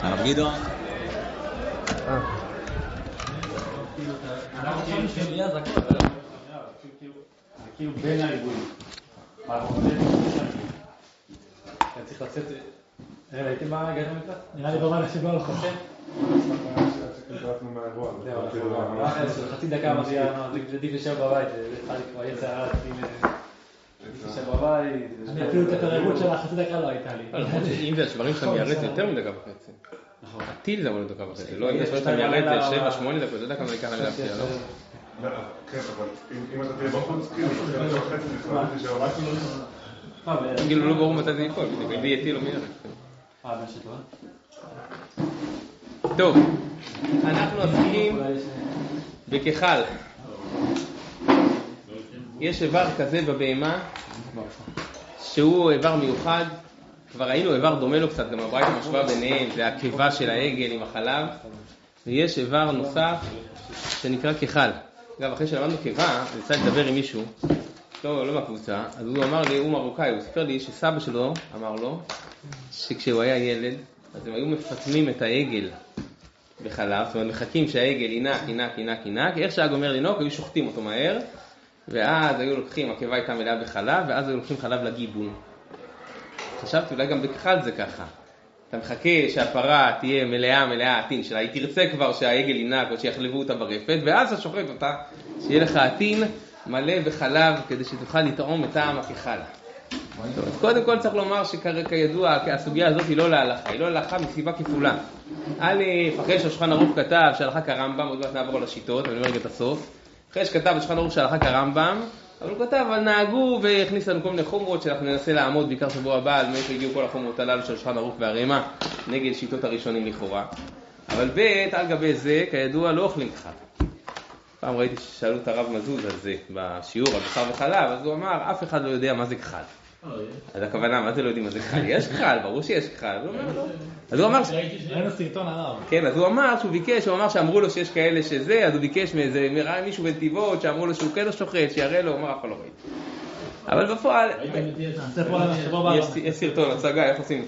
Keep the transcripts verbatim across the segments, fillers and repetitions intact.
הרב גדעון. זה כאילו בין הריבועים. אתה צריך לצאת... ראיתם מה הגענו לקראת? נראה לי ברמה שבא על חושב. חצי דקה אמרתי, עדיף לשב בבית, התחלתי כבר יצא רע, עדיף לשב בבית. אני אפילו את התרבות של החצי דקה לא הייתה לי. אם זה השברים שאתה מיירט זה יותר מדקה וחצי. הטיל זה אמור לדקה וחצי, לא אם זה שאתה מיירט זה שבע, שמונה דקות, זה דקה מה ניקח להם להפתיע, לא? כן, אבל אם אתה תהיה בחוץ, כאילו, זה דקה וחצי, זה חצי שבע. כאילו לא ברור מתי זה ייפול, אם זה יהיה טיל או מיירט. אה, מה שטועה? טוב, אנחנו עסקים בכחל. יש איבר כזה בבהמה שהוא איבר מיוחד, כבר ראינו איבר דומה לו קצת, גם הברייתא משווה ביניהם, זה הקיבה של העגל עם החלב, ויש איבר נוסף שנקרא כחל. אגב, אחרי שלמדנו קיבה, אני רוצה לדבר עם מישהו, לא, לא מהקבוצה, אז הוא אמר לי, הוא מרוקאי, הוא סיפר לי שסבא שלו אמר לו שכשהוא היה ילד, אז הם היו מפטמים את העגל בחלב, זאת אומרת מחכים שהעגל ינק, ינק, ינק, ינק, איך שהאג אומר לינוק, היו שוחטים אותו מהר, ואז היו לוקחים, הקיבה הייתה מלאה בחלב, ואז היו לוקחים חלב לגיבון. חשבתי, אולי גם בכחל זה ככה. אתה מחכה שהפרה תהיה מלאה, מלאה עתין שלה, היא תרצה כבר שהעגל ינק או שיחלבו אותה ברפת, ואז אתה שוחט אותה, שיהיה לך עתין מלא בחלב, כדי שתוכל לטעום את טעם הכחל. טוב, אז קודם כל צריך לומר שכידוע, הסוגיה הזאת היא לא להלכה, היא לא להלכה מסיבה כפולה. א', אחרי שהשולחן ערוך כתב שהלכה כרמב"ם, עוד מעט נעבור לשיטות, אני אומר רגע את הסוף. אחרי שכתב השולחן ערוך שהלכה כרמב"ם, אבל הוא כתב, אבל נהגו והכניס לנו כל מיני חומרות שאנחנו ננסה לעמוד בעיקר שבוע הבא, על מאיפה הגיעו כל החומרות הללו של השולחן ערוך והרימה, נגד שיטות הראשונים לכאורה. אבל ב', על גבי זה, כידוע, לא אוכלים כחל. פעם ראיתי ששאלו את הרב מזוז על זה בשיעור, על בשר וחלב, אז הוא אמר, אף אחד לא יודע מה זה כחל. אז הכוונה, מה זה לא יודעים מה זה כחל? יש כחל, ברור שיש כחל. אז הוא אמר... ראינו סרטון הרב. כן, אז הוא אמר שהוא ביקש, הוא אמר שאמרו לו שיש כאלה שזה, אז הוא ביקש מאיזה, ראה מישהו בנתיבות, שאמרו לו שהוא כן שוחט, שיראה לו, הוא אמר, אף אחד לא ראיתי. אבל בפועל... יש סרטון, הצגה, איך עושים?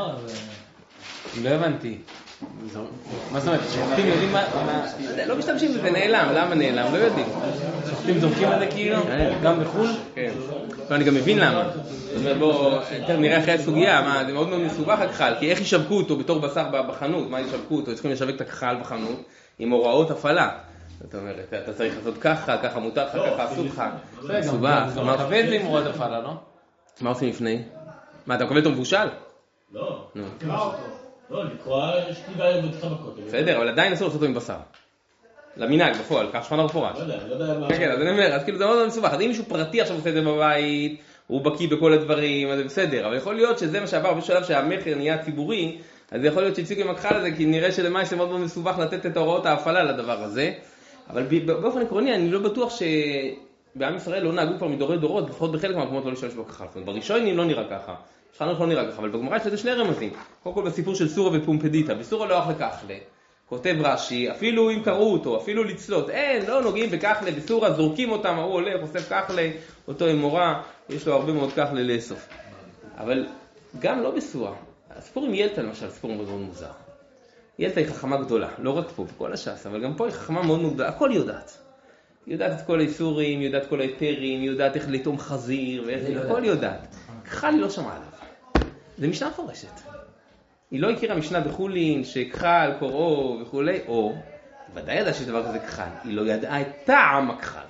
לא הבנתי. מה זאת אומרת? שוחטים יודעים מה... לא משתמשים בזה, נעלם, למה נעלם? לא יודעים. שוחטים זורקים על זה כאילו? גם בחו"ל? כן. אני גם מבין למה. זאת אומרת, בואו, נראה אחרי הסוגיה, מה, זה מאוד מאוד מסובך הכחל, כי איך ישווקו אותו בתור בשר בחנות? מה ישווקו אותו? צריכים לשווק את הכחל בחנות עם הוראות הפעלה. זאת אומרת, אתה צריך לעשות ככה, ככה מותר לך, ככה אסור לך. מסובך. אתה מקבל את זה עם הוראות הפעלה, לא? מה עושים לפני? מה, אתה מקבל אותו מבושל? לא. תקרא אותו. לא, לקרוא שתיבה בדחה בכותל. בסדר, אבל עדיין אסור לעשות אותו עם בשר. למנהג, בפועל, כך שולחן ערוך מפורש. לא יודע, אני לא יודע מה... כן, כן, אז אני אומר, אז כאילו זה מאוד מסובך. אז אם מישהו פרטי עכשיו עושה את זה בבית, הוא בקיא בכל הדברים, אז זה בסדר. אבל יכול להיות שזה מה שעבר בשלב שהמחיר נהיה ציבורי, אז יכול להיות שהפסיקו עם הכחל הזה, כי נראה שלמעשה מאוד מאוד מסובך לתת את הוראות ההפעלה לדבר הזה. אבל באופן עקרוני, אני לא בטוח שבעם ישראל לא נהגו כבר מדורי דורות, לפחות בחלק מהמקומות לא להשתמש בכחל. זאת אומרת, בראשונים לא נראה ככה. שולחן ערוך לא נראה ככה, אבל בגמרא יש לזה שני רמזים. קודם כל בסיפור של סורה ופומפדיטה, בסורה לא אכל כחלה. כותב רש"י, אפילו אם קראו אותו, אפילו לצלות, אין, לא נוגעים בכחלה, בסורה, זורקים אותם, הוא הולך, אוסף כחלה, אותו אמורה, יש לו הרבה מאוד כחלה לאסוף. אבל גם לא בסורה. הסיפור עם ילתה למשל, סיפור מאוד מאוד מוזר. ילתה היא חכמה גדולה, לא רק פה, בכל הש"ס, אבל גם פה היא חכמה מאוד מאוד גדולה, הכל יודעת. היא יודעת את כל האיסורים, היא יודעת כל ההיתרים, היא יודעת איך לטום חזיר, הכל יודעת. כחל היא לא שמעה עליו. זה משנה מפורשת. היא לא הכירה משנה בחולין שכחל, קוראו וכולי, או, ודאי ידעה שיש דבר כזה כחל, היא לא ידעה את טעם הכחל.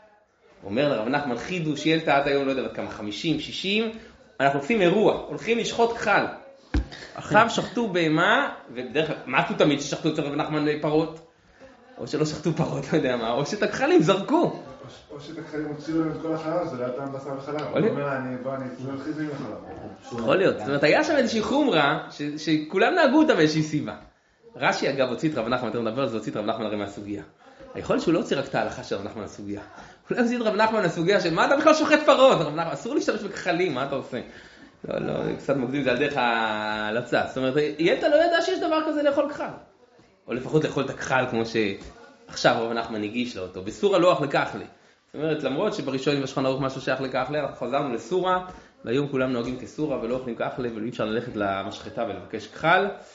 הוא אומר לרב נחמן חידוש, ילתה עד היום, לא יודע, כמה, חמישים, שישים, אנחנו עושים אירוע, הולכים לשחוט כחל. עכשיו שחטו בהמה, ובדרך כלל, מה עשו תמיד ששחטו אצל רב נחמן פרות? או שלא שחטו פרות, לא יודע מה, או שאת הכחלים זרקו. או שאת הכחלים הוציאו להם את כל החלב, זה לא טעם בשר וחלב. הוא אומר, אני בוא, אני אצלול חיזים לחלב. יכול להיות. זאת אומרת, היה שם איזושהי חומרה, שכולם נהגו אותה באיזושהי סיבה. רש"י, אגב, הוציא את רב נחמן, אתה מדבר על זה, הוציא את רב נחמן הרי מהסוגיה. יכול להיות שהוא לא הוציא רק את ההלכה של רב נחמן מהסוגיה. אולי הוציא את רב נחמן מהסוגיה של מה אתה בכלל שוחט פרות? רב נחמן, אסור להשתמש בכחלים, מה אתה עושה? לא, לא, קצת מקדים, זה על דרך ההלצה. זאת אומרת, ילתה לא ידע שיש דבר כזה לאכול כחל. או לפחות לאכול את הכחל כמו שעכשיו רב נחמן הגיש לו אותו. בסורה לא אכל כחלה. זאת אומרת, למרות שבראשון בשולחן ערוך משהו שייך לכחלה, אנחנו חזרנו לסורה, והיום כולם נוהגים כסורה ולא אוכלים כחלה, ולא אי אפשר ללכת למשחטה ולבקש כחל.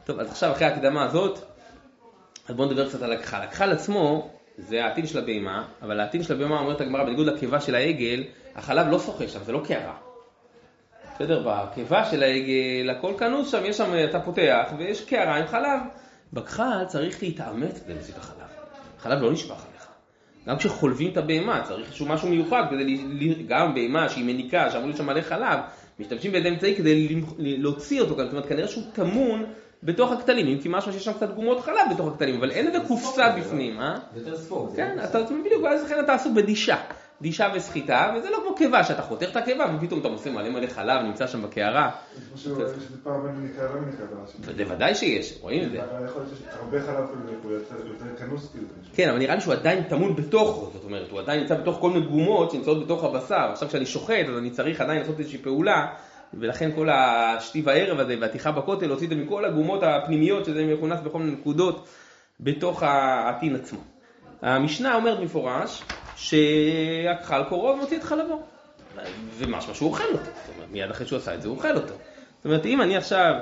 טוב, אז עכשיו אחרי ההקדמה הזאת, אז בואו נדבר קצת על הכחל. הכחל עצמו זה העתין של הבהמה, אבל העתין של הבהמה אומרת הגמרא, בניגוד לקיבה של העגל, החלב לא שוחה שם, זה לא קערה. בסדר, בקיבה של העגל, הכל כנוס שם, יש שם, אתה פותח, ויש קערה עם חלב. בכחל צריך להתאמץ כדי להוציא את החלב. החלב לא נשפך עליך. גם כשחולבים את הבהמה, צריך איזשהו משהו מיוחד, כדי גם בהמה שהיא מניקה, שאמרו לי שם מלא חלב, משתמשים בידי אמצעי כדי להוציא אותו, זאת אומרת, כנראה שהוא תמון בתוך הכתלים, אם כי משהו שיש שם קצת גומות חלב בתוך הכתלים, אבל אין לזה קופסה בפנים, אה? זה יותר ספור. כן, אתה בדיוק, אז לכן אתה עסוק בדישה, דישה וסחיטה, וזה לא כמו קיבה, שאתה חותך את הקיבה, ופתאום אתה עושה מלא מלא חלב, נמצא שם בקערה. יש פעם בין מניקה לא מניקה ברש"י. בוודאי שיש, רואים את זה. יכול להיות שיש הרבה חלב, הוא יותר כנוס כאילו. כן, אבל נראה לי שהוא עדיין תמון בתוכו, זאת אומרת, הוא עדיין נמצא בתוך כל מיני גומות שנמצאות בתוך הבשר. עכשיו כשאני שוחט, אז אני צריך עדיין לעשות איזושהי פעולה, ולכן כל השתי והערב הזה והתיכה בכותל, להוציא את זה מכל הגומות הפנימיות, שזה מכונס בכל מיני נקודות בתוך העתין עצמו. המשנה אומרת מפורש, שהכחל קורוב מוציא את חלבו. ומשהו שהוא אוכל אותו. זאת אומרת, מיד אחרי שהוא עשה את זה, הוא אוכל אותו. זאת אומרת, אם אני עכשיו...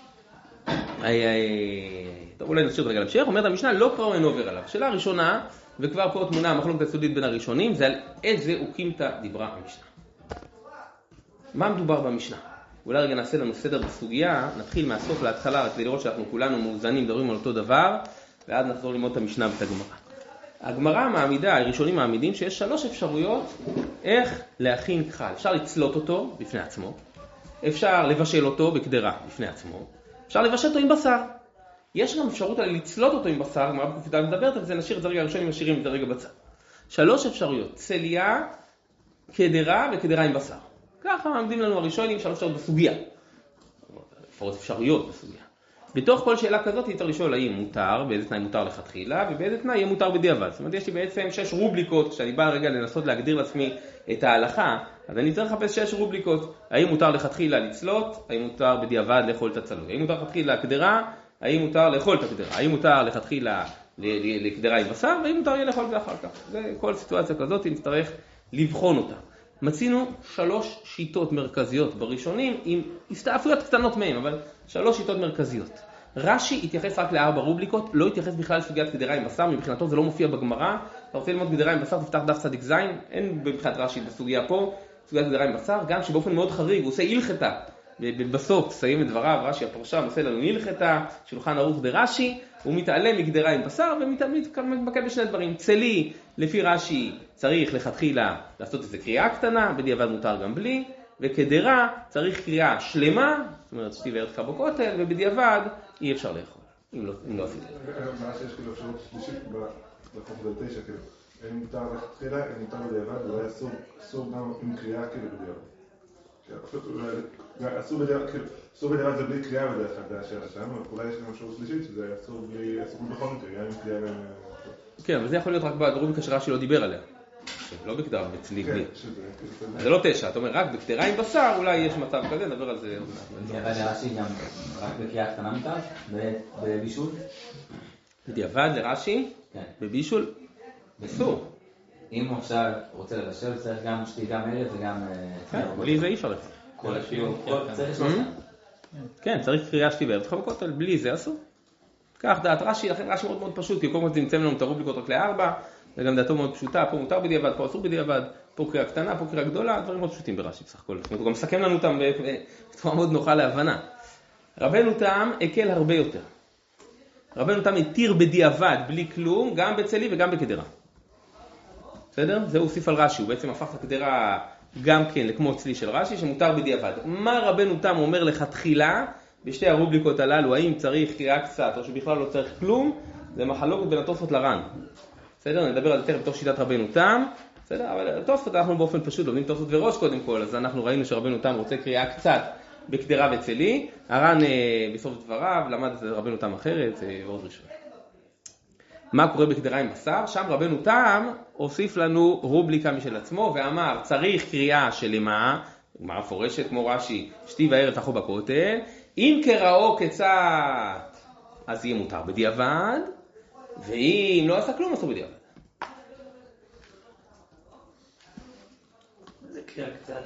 טוב, אולי נשאיר את רגע להמשך, אומרת המשנה, לא קראו אין עובר עליו. שאלה הראשונה, וכבר פה תמונה המחלוקת הסודית בין הראשונים, זה על איזה אוקימתא דיברה המשנה. מה מדובר במשנה? אולי רגע נעשה לנו סדר בסוגיה, נתחיל מהסוף להתחלה, כדי לראות שאנחנו כולנו מאוזנים, מדברים על אותו דבר, ואז נחזור ללמוד את המשנה ואת הגמרא. הגמרא מעמידה, הראשונים מעמידים, שיש שלוש אפשרויות איך להכין כחל. אפשר לצלות אותו בפני עצמו, אפשר לבשל אותו בקדרה בפני עצמו, אפשר לבשל אותו עם בשר. יש גם אפשרות על לצלות אותו עם בשר, גמרא בקופידה מדברת על זה, נשאיר את זה רגע הראשונים, נשאירים את זה רגע בצד. שלוש אפשרויות, צליה, קדרה וקדרה עם בשר. ככה מעמדים לנו הראשונים שלוש אפשרויות בסוגיה. לפחות אפשרויות בסוגיה. בתוך כל שאלה כזאת היא צריך לשאול האם מותר, באיזה תנאי מותר לכתחילה, ובאיזה תנאי יהיה מותר בדיעבד. זאת אומרת, יש לי בעצם שש רובליקות, כשאני בא רגע לנסות להגדיר לעצמי את ההלכה, אז אני צריך לחפש שש רובליקות. האם מותר לכתחילה לצלות, האם מותר בדיעבד לאכול את הצלוי, האם מותר לכתחילה לקדרה, האם מותר לאכול את הקדרה, האם מותר לכתחילה לקדרה עם בשר, והאם מותר יהיה לאכול את זה אחר כך. זה כל סיטואציה כזאת נצטרך לבחון אותה. מצינו שלוש שיטות מרכזיות בראשונים, עם הסתעפויות קטנות מהם, אבל שלוש שיטות מרכזיות. רש"י התייחס רק לארבע רובליקות, לא התייחס בכלל לסוגיית קדרה עם בשר, מבחינתו זה לא מופיע בגמרא. אתה רוצה ללמוד קדרה עם בשר, תפתח דף צדיק זין, אין מבחינת רש"י בסוגיה פה, סוגיית קדרה עם בשר, גם שבאופן מאוד חריג הוא עושה הלכתה. בסוף, תסיים את דבריו, רש"י הפרשה עושה לנו הלכתה, שולחן ערוך ברש"י, הוא מתעלם מקדרה עם בשר ומתמקד בשני דברים. צלי, לפי רש"י, צריך לכתחילה לעשות איזו קריאה קטנה, בדיעבד מותר גם בלי, וקדרה צריך קריאה שלמה, זאת אומרת שתי וערך בכותל, ובדיעבד אי אפשר לאכול, אם לא, אם לא עשית. מה שיש כאילו אפשרות שלישית בחוף תשע, כאילו, אין מותר לכתחילה, אין מותר בדיעבד, ואולי אסור גם עם קריאה כאילו בדיעבד. אסור בדיעבד זה בלי קריאה בדרך כלל, זה השאלה שם, אולי יש גם אפשרות שלישית שזה אסור בכל מקרה, גם עם קריאה. כן, אבל זה יכול להיות רק ברובליקה שרש"י לא דיבר עליה. לא בקדרה, בצלי בלי. זה לא תשע, אתה אומר, רק בקדרה עם בשר, אולי יש מצב כזה, נדבר על זה. בדיעבד לרש"י גם רק בקריאה קטנה מותר, בבישול? בדיעבד לרש"י, בבישול, אסור. אם הוא עכשיו רוצה לבשל, צריך גם שתי, גם ערב וגם... בלי זה אי אפשר לך. כל השיעור, צריך שלושה. כן, צריך קריאה שתי וערב בכותל, בלי זה אסור. כך דעת רש"י, לכן רש"י מאוד מאוד פשוט, כי כל כך נמצאים לנו את הרובליקות רק לארבע, וגם דעתו מאוד פשוטה, פה מותר בדיעבד, פה אסור בדיעבד, פה קריאה קטנה, פה קריאה גדולה, דברים מאוד פשוטים ברש"י בסך הכל. הוא גם מסכם לנו אותם בצורה מאוד נוחה להבנה. רבנו תם הקל הרבה יותר. רבנו תם התיר בדיעבד, בלי כלום, גם בצלי וגם בקדרה. בסדר? זה הוא הוסיף על רש"י, הוא בעצם הפך את הקדרה גם כן לכמו צלי של רש"י, שמותר בדיעבד. מה רבנו תם אומר לכתחילה, בשתי הרובליקות הללו, האם צריך קריאה קצת או שבכלל לא צריך כלום, זה מחלוקת בין התוספות לר"ן. בסדר? נדבר על זה תכף בתוך שיטת רבנו תם. בסדר? אבל התוספות אנחנו באופן פשוט לומדים תוספות וראש קודם כל, אז אנחנו ראינו שרבנו תם רוצה קריאה קצת בקדרה וצלי. הר"ן בסוף דבריו למד את רבנו תם אחרת, זה עוד ראשון. מה קורה בקדרה עם בשר? שם רבנו תם הוסיף לנו רובליקה משל עצמו ואמר צריך קריאה שלמה, גמרא מפורשת כמו רש"י, שתי וערב תאכלו בכותל, אם קראו קצת אז יהיה מותר בדיעבד, ואם לא עשה כלום אסור בדיעבד. זה קריאה קצת.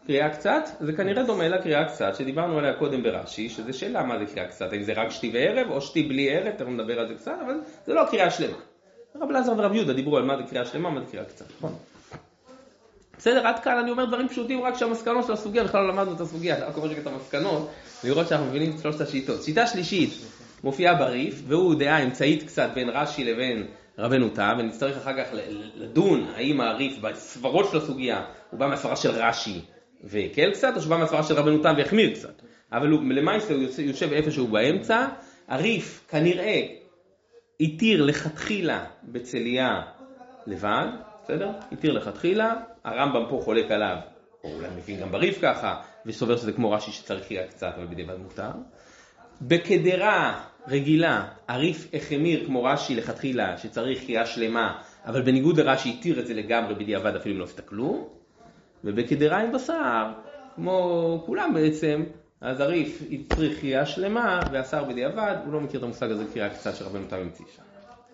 קריאה קצת, זה כנראה דומה לקריאה קצת, שדיברנו עליה קודם ברש"י, שזה שאלה מה זה קריאה קצת, האם זה רק שתי וערב, או שתי בלי ערב, תכף נדבר על זה קצת, אבל זה לא קריאה שלמה. רב אלעזר ורב יהודה דיברו על מה זה קריאה שלמה, מה זה קריאה קצת, נכון? בסדר, עד כאן אני אומר דברים פשוטים, רק שהמסקנות של הסוגיה, בכלל לא למדנו את הסוגיה, רק אומר את המסקנות, לראות שאנחנו מבינים את שלושת השיטות. שיטה שלישית מופיעה בריף, והוא דעה אמצעית קצת בין רש"י לבין רבנו תם, ונצטרך אחר כך לדון האם הריף בסברות של הסוגיה הוא בא מהסברה של רש"י והקל קצת, או שבא מהסברה של רבנו תם והחמיר קצת. אבל למעשה הוא יושב איפשהו באמצע. הריף כנראה התיר לכתחילה בצליה לבד, בסדר? התיר לכתחילה, הרמב"ם פה חולק עליו, או אולי מבין גם בריף ככה, וסובר שזה כמו רש"י שצריך קריאה קצת, אבל בדיעבד מותר. בקדרה רגילה, הריף החמיר כמו רש"י לכתחילה, שצריך קריאה שלמה, אבל בניגוד לרש"י התיר את זה לגמרי בדיעבד, אפילו לא עשתה כלום. ובקדרה עם בשר, כמו כולם בעצם, אז הריף צריך קריאה שלמה, והשר בדיעבד, הוא לא מכיר את המושג הזה קריאה קצת שרבנו תם המציא שם.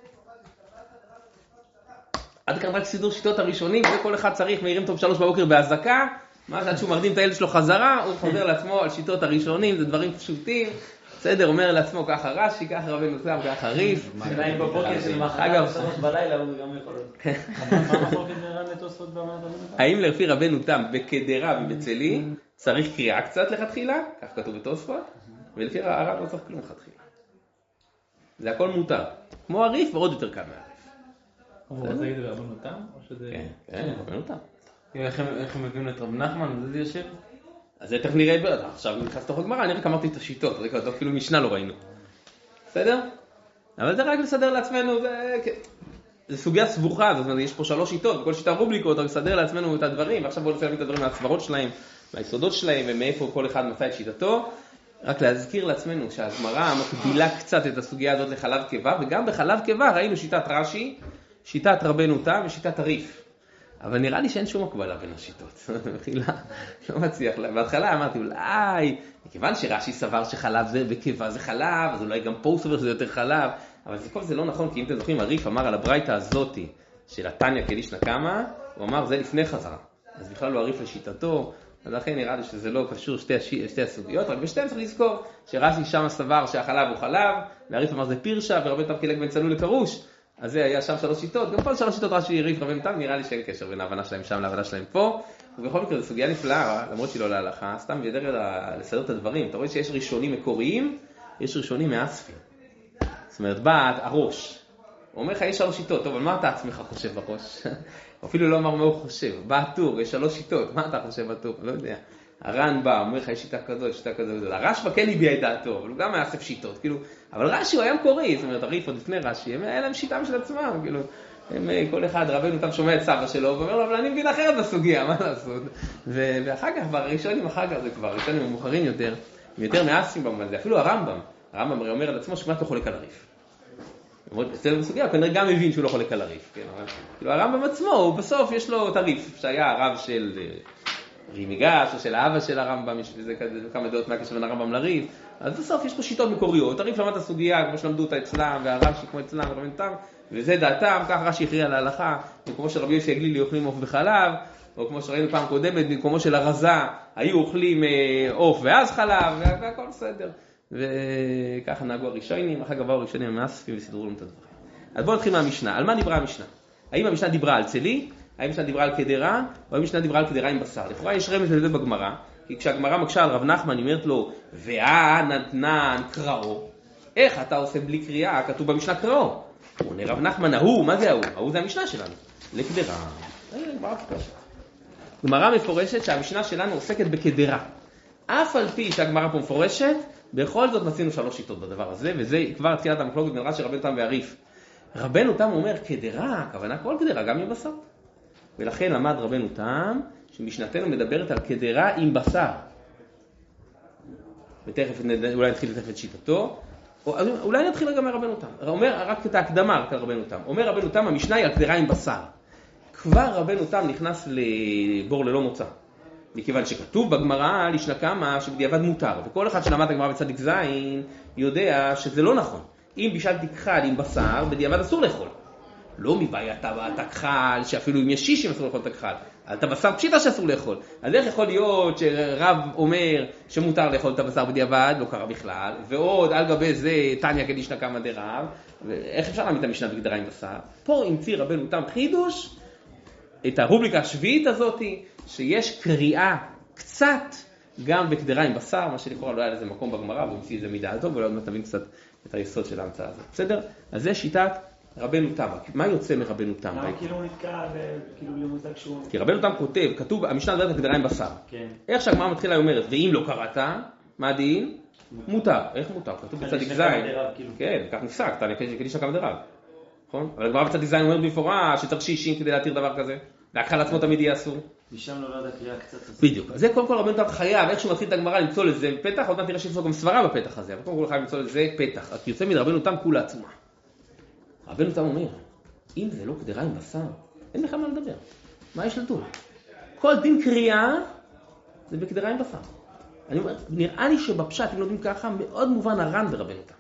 עד כאן רק סידור שיטות הראשונים, זה כל אחד צריך, מעירים טוב שלוש בבוקר בהזקה, מה שעד שהוא מרדים את הילד שלו חזרה, הוא חוזר לעצמו על שיטות הראשונים, זה דברים פשוטים, בסדר, אומר לעצמו ככה רש"י, ככה רבנו תם, ככה ריף. שניים בבוקר של מחר, שלוש בלילה, הוא גם יכול להיות. מה מחלוקת נראה לתוספות באמרת רבנו תם? האם לפי רבנו תם בקדרה ובצלי צריך קריאה קצת לכתחילה, כך כתוב בתוספות, ולפי הרב לא צריך כלום לכתחילה. זה הכל מותר, כמו הריף ועוד יותר קל מהריף. הוא רוצה להגיד רבנו תם? כן, כן, רבנו תם. איך הם מביאים את רב נחמן, זה יושב? אז זה תכף נראה, עכשיו נכנס לתוך הגמרא, אני רק אמרתי את השיטות, זה כתוב אפילו משנה לא ראינו. בסדר? אבל זה רק לסדר לעצמנו, זה, זה סוגיה סבוכה, זאת אומרת, יש פה שלוש שיטות, בכל שיטה רובליקות, רק לסדר לעצמנו את הדברים, ועכשיו בואו נפעמים את הדברים מהסברות שלהם, מהיסודות שלהם, ומאיפה כל אחד מצא את שיטתו. רק להזכיר לעצמנו שהגמרא מקבילה קצת את הסוגיה הזאת לחלב קיבה, וגם בחלב קיבה ראינו שיטת רש"י, שיטת רבנו תם ושיטת הריף. אבל נראה לי שאין שום הקבלה בין השיטות. מחילה, לא מצליח. בהתחלה אמרתי, אולי, מכיוון שרש"י סבר שחלב זה בקיבה זה חלב, אז אולי גם פה הוא סובר שזה יותר חלב, אבל זה כל זה לא נכון, כי אם אתם זוכרים, הריף אמר על הברייתא הזאתי, של התניא כלישנא קמא, הוא אמר זה לפני חזרה. אז בכלל לא הריף לשיטתו, אז לכן נראה לי שזה לא קשור שתי, שתי הסוגיות, רק בשתיהם צריך לזכור שרש"י שם סבר שהחלב הוא חלב, והריף אמר זה פירשה, ורבנו תם חילק בין צלול לקרוש. אז זה היה שם שלוש שיטות, גם פה שלוש שיטות רש"י ריף רבנו תם, נראה לי שאין קשר בין ההבנה שלהם שם להבנה שלהם פה, ובכל מקרה זו סוגיה נפלאה, למרות שהיא לא להלכה, סתם בדרך לסדר את הדברים. אתה רואה שיש ראשונים מקוריים, יש ראשונים מאספים. זאת אומרת, בא הראש, הוא אומר לך יש שלוש שיטות, טוב, אבל מה אתה עצמך חושב בראש? אפילו לא אמר מה הוא חושב, בא הטור, יש שלוש שיטות, מה אתה חושב בטור? לא יודע. הר"ן בא, אומר לך יש שיטה כזאת, שיטה כזאת, הרשב"א כן הביע את דעתו, אבל הוא גם מאסף שיטות, כאילו, אבל רש"י הוא היה מקורי, זאת אומרת, הריף עוד לפני רש"י, הם היה להם שיטה של עצמם, כאילו, הם, כל אחד, רבנו תם שומע את סבא שלו, ואומר לו, אבל אני מבין אחרת בסוגיה, מה לעשות? ו- ואחר כך, בראשונים אחר כך זה כבר, ראשונים המאוחרים יותר, הם יותר מאסים במובן הזה, אפילו הרמב"ם, הרמב"ם אומר על עצמו שכמעט לא חולק על הריף. אצלנו בסוגיה, הוא כנראה גם מבין שהוא לא חולק על הריף, כן? כאילו, הרמב"ם עצמו, הוא בסוף יש לו את הריף, שהיה הרב של רימיגש, או של האבא של הרמב"ם, יש בזה כמה דעות מהקשר בין הרמב"ם לריף, אז בסוף יש פה שיטות מקוריות, הריף למד את הסוגיה, כמו שלמדו אותה אצלם, והרב שכמו אצלם, רבנו תם, וזה דעתם, כך רש"י הכריע להלכה, וכמו שרבי יוסי הגלילי אוכלים עוף וחלב, או כמו שראינו פעם קודמת, במקומו של הרזה, היו אוכלים עוף ואז חלב, והכל בסדר. וככה נהגו הראשונים, אחר כך באו הראשונים המאספים וסידרו לנו את הדברים. אז בואו נתחיל מהמשנה. על מה דיברה המשנה? האם המשנה דיברה על צלי? האם המשנה דיברה על קדרה? או האם המשנה דיברה על קדרה עם בשר? לכאורה יש רמז לזה בגמרא, כי כשהגמרא מקשה על רב נחמן, היא אומרת לו, ואה נתנן קראו, איך אתה עושה בלי קריאה? כתוב במשנה קראו. הוא עונה רב נחמן, ההוא, מה זה ההוא? ההוא זה המשנה שלנו. לקדרה. גמרא מפורשת שהמשנה שלנו עוסקת בקדרה. אף על פי שהגמרא פה מפורשת, בכל זאת מצינו שלוש שיטות בדבר הזה, וזה כבר תחילת המחלוקת בין רש"י רבנו תם והריף. רבנו תם אומר קדרה, הכוונה כל קדרה, גם עם בשר. ולכן למד רבנו תם שמשנתנו מדברת על קדרה עם בשר. ותכף אולי נתחיל לתכף את שיטתו, או, אולי נתחיל גם מרבנו תם. אומר רק את ההקדמה רק על רבנו תם. אומר רבנו תם, המשנה היא על קדרה עם בשר. כבר רבנו תם נכנס לבור ללא מוצא. מכיוון שכתוב בגמרא לישנא קמא שבדיעבד מותר, וכל אחד שלמד הגמרא בצדיק זין יודע שזה לא נכון. אם בישלתי כחל עם בשר, בדיעבד אסור לאכול. לא מבעייתה בתכחל, שאפילו אם יש שישים אסור לאכול את הכחל. את הבשר פשיטה שאסור לאכול. אז איך יכול להיות שרב אומר שמותר לאכול את הבשר בדיעבד, לא קרה בכלל, ועוד על גבי זה תניא כדישנא קמא דרב, ואיך אפשר להעמיד את המשנה בגדרה עם בשר? פה המציא רבנו תם חידוש, את הרובליקה השביעית הזאת, שיש קריאה קצת גם בגדרה עם בשר, מה שלכאורה לא היה לזה מקום בגמרא, והוא המציא איזה מידה הזאת, ואולי עוד נבין קצת את היסוד של ההמצאה הזאת. בסדר? אז זה שיטת רבנו תם. מה יוצא מרבנו תם? למה כאילו הוא נתקע וכאילו למושג שהוא... כי רבנו תם כותב, כתוב, המשנה מדברת בגדרה עם בשר. כן. איך שהגמרא מתחילה היא אומרת, ואם לא קראת, מה הדין? מותר. איך מותר? כתוב בצדיק זין. כן, כך נפסק, תניא כדישנא קמא דרב. נכון? אבל הגמרא בצדיק זין אומרת במפורש שצריך שישים כדי להתיר דבר כזה. והכחל עצמו תמיד יהיה אסור. משם נולד הקריאה קצת. בדיוק. אז זה קודם כל רבנו תם חייב, איך שהוא מתחיל את הגמרא למצוא לזה פתח, עוד מעט נראה שיש לו גם סברה בפתח הזה, אבל קודם כל חייב למצוא לזה פתח. אז יוצא מרבנו תם כולה עצומה. רבנו תם אומר, אם זה לא קדרה עם בשר, אין לך מה לדבר. מה יש לדון? כל דין קריאה זה בקדרה עם בשר. אני אומר, נראה לי שבפשט, אם לומדים ככה, מאוד מובן הר"ן ברבנו תם.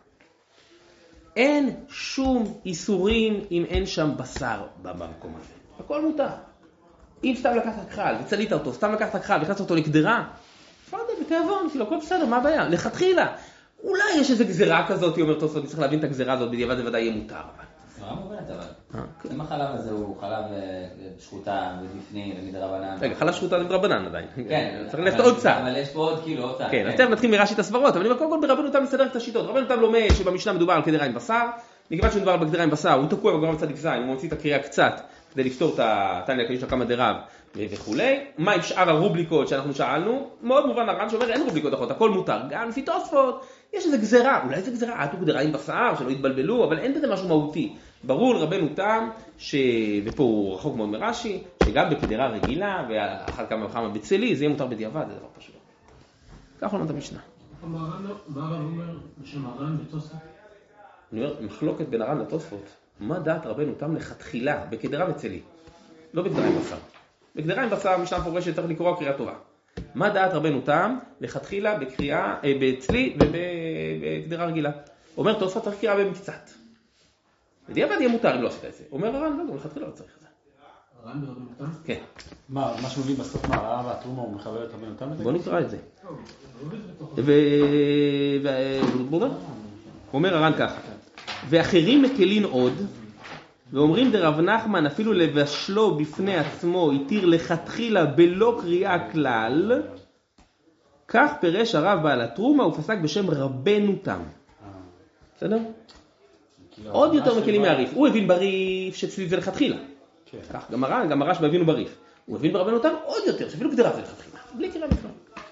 אין שום איסורים אם אין שם בשר במקום הזה. הכל מותר. אם סתם לקחת כחל וצלית אותו, סתם לקחת כחל והכנסת אותו לקדרה, פרדה בתיאבון, כאילו, הכל בסדר, מה הבעיה? לכתחילה. אולי יש איזו גזירה כזאת, אומר תוספות, אני צריך להבין את הגזירה הזאת, בדיעבד זה ודאי יהיה מותר. סברה מובנת אבל. אם החלב הזה הוא חלב שחוטה ובפנים ומדרבנן. רגע, חלב שחוטה מדרבנן עדיין. כן. צריך ללכת עוד צעד. אבל יש פה עוד כאילו עוד צעד. כן, אז תכף נתחיל מרש"י את הסברות, אבל אני אומר, קודם כל ברבנו תם מסדר את השיטות. רבנו תם לומד שבמשנה מדובר על קדרה עם בשר, מכיוון שמדובר בקדרה עם בשר, הוא תקוע בגמרא בצדיק זין, הוא מוציא את הקריאה קצת כדי לפתור את התניא כדישנא קמא דרב וכולי. מה עם שאר הרובליקות שאנחנו שאלנו? מאוד מובן הר"ן שאומר אין רובליקות אחרות, הכל מותר. גם לפי תוספות יש איזו גזרה, אולי איזו גזרה, עטו גדרה עם בשר, שלא יתבלבלו, אבל אין בזה משהו מהותי. ברור לרבנו תם, ש... ופה הוא רחוק מאוד מרש"י, שגם בקדרה רגילה, ואחר כמה וכמה בצלי, זה יהיה מותר בדיעבד, זה דבר פשוט. כך לומד המשנה. מה הרב אומר בשם הר"ן בתוספות? אני אומר, מחלוקת בין הר"ן לתוספות, מה דעת רבנו תם לכתחילה, בקדרה וצלי? לא בקדרה עם בשר. בקדרה עם בשר, משנה מפורשת, צריך לקרוא קריאה טובה. מה דעת רבנו תם לכתחילה בקריאה, אה, בצלי ובקדרה רגילה? אומר תוספות צריך קריאה במקצת. בדיעבד יהיה מותר אם לא עשית את זה. אומר הר"ן, לא, לכתחילה לא צריך את זה. הר"ן ברבנו תם? כן. מה, מה שמביא בסוף מהרעה והתרומה הוא מחבר את רבנו תם? בוא נקרא את זה. הוא אומר הר"ן ככה, ואחרים מקלין עוד, ואומרים דרב נחמן אפילו לבשלו בפני עצמו התיר לכתחילה בלא קריאה כלל, כך פירש הרב בעל התרומה ופסק בשם רבנו תם. בסדר? עוד יותר מקלים מהריף. הוא הבין בריף שצלי זה לכתחילה. כך גם הר"ן, גם הר"ש בהבינו בריף. הוא הבין ברבנו תם עוד יותר, שאפילו קדרה זה לכתחילה. בלי קריאה בכלל.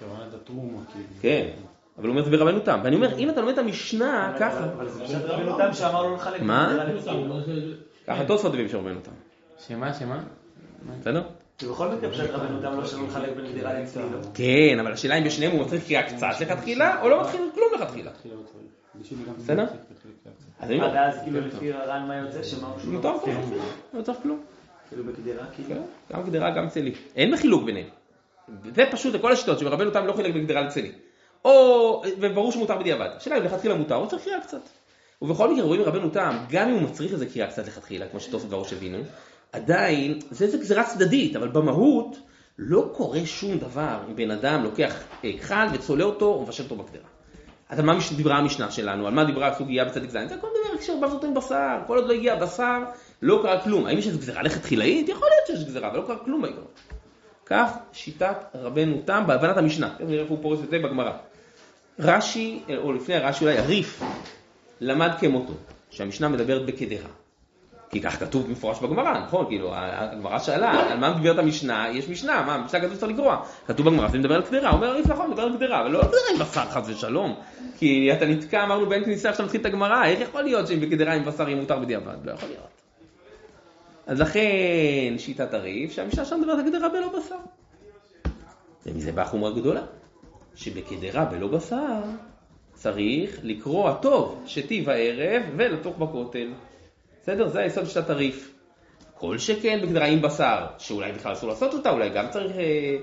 כן. אבל הוא אומר זה ברבנו תם. ואני אומר, אם אתה לומד את המשנה ככה... אבל זה פשוט רבנו תם שאמר לו לחלק... מה? ככה תוספות דברים של רבנו תם. שמה, שמה? בסדר? ובכל מקרה פשוט רבנו תם לא שלו לחלק בין קדרה לצלי. כן, אבל השאלה אם בשניהם הוא מצריך קריאה קצת לכתחילה, או לא מתחיל כלום לכתחילה. בסדר? ואז כאילו לפי הר"ן מה יוצא? שמה הוא מותר כל לכתחילה, לא צריך כלום. כאילו בקדרה, כאילו? גם קדרה, גם צלי. אין מחילוק ביניהם. זה פשוט לכל השיטות שברבנו תם לא חילק בקדרה לצלי. או, וברור שמותר בדיעבד. השאלה אם לכתחילה מותר, הוא צריך קריאה קצת. ובכל מקרה רואים רבנו תם, גם אם הוא מצריך איזה קריאה קצת לכתחילה, כמו שתוספות וראש הבינו, עדיין, זה איזה גזירה צדדית, אבל במהות לא קורה שום דבר אם בן אדם לוקח כחל וצולה אותו ומבשל אותו בקדרה. אז על מה דיברה המשנה שלנו? על מה דיברה הסוגיה בצדיק זין? זה הכל דבר כשהרבב נותן בשר, כל עוד לא הגיע בשר, לא קרה כלום. האם יש איזו גזירה לכתחילאית? יכול להיות שיש גזירה, אבל לא קרה כלום בעיקרון. כך שיטת רבנו תם בהבנת המשנה. נראה איך הוא פורס את זה בגמרא. רש"י, או לפני הרש"י אולי, הריף, למד כמותו, שהמשנה מדברת בקדרה. כי כך כתוב מפורש בגמרא, נכון? כאילו, הגמרא שאלה, על מה מדברת המשנה? יש משנה, מה? המשנה כתוב צריך לקרוא. כתוב בגמרא, זה מדבר על קדרה. הוא אומר, הריף נכון, מדבר על קדרה, אבל לא קדרה עם בשר חס ושלום. כי אתה נתקע, אמרנו, בין כניסה עכשיו מתחיל את הגמרא, איך יכול להיות שאם בקדרה עם בשר יהיה מותר בדיעבד? לא יכול להיות. אז לכן, שיטת הריף, שהמשנה שם מדברת על קדרה בלא בשר. ומזה באה חומרה גדולה. שבקדרה בלא בשר צריך לקרוא הטוב שתי בערב ולתוך בכותל. בסדר? זה היסוד שיטת הריף. כל שכן בקדרה עם בשר, שאולי בכלל אסור לעשות אותה, אולי גם צריך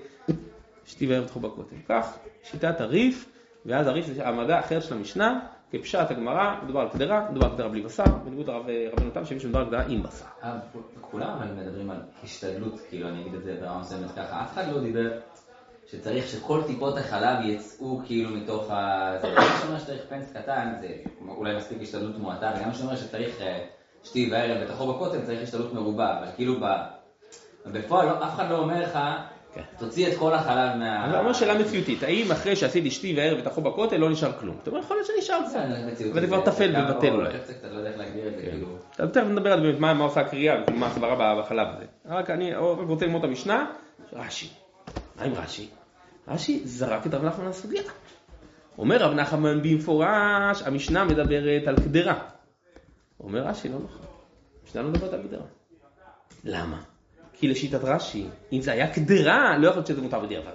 שתי בערב לתוך בכותל. כך שיטת הריף, ואז הריף זה העמדה אחרת של המשנה, כפשט הגמרא, מדובר על קדרה, מדובר על קדרה בלי בשר, בניגוד רבנו תם שמי שמדובר על קדרה עם בשר. כולם מדברים על השתדלות, כאילו אני אגיד את זה ברמה מסוימת ככה, אף אחד לא דיבר שצריך שכל טיפות החלב יצאו כאילו מתוך ה... זה לא שאומר שצריך פנס קטן, זה אולי מספיק השתדלות מועטה, וגם שאומר שצריך שתי בערב בתוכו בכותל, צריך השתדלות מרובה, אבל כאילו בפועל אף אחד לא אומר לך, תוציא את כל החלב מה... אני אומר שאלה מציאותית, האם אחרי שעשיתי שתי וערב בתוכו בכותל לא נשאר כלום? אתה אומר, יכול להיות שנשאר קצת, אבל זה כבר תפל ובטל אולי. קצת לא יודע איך להגדיר את זה, כאילו... אתה תכף נדבר על באמת מה עושה הקריאה ומה הסברה בחלב הזה. רק אני רוצה ללמוד את המשנה, רש"י. מה עם רש"י? רש"י זרק את רב נחמן הסוגיה. אומר רב נחמן במפורש, המשנה מדברת על קדרה. אומר רש"י, לא נכון. המשנה לא מדברת על קדרה. למה? כי לשיטת רש"י, אם זה היה קדרה, לא יכול להיות שזה מותר בדיעבד.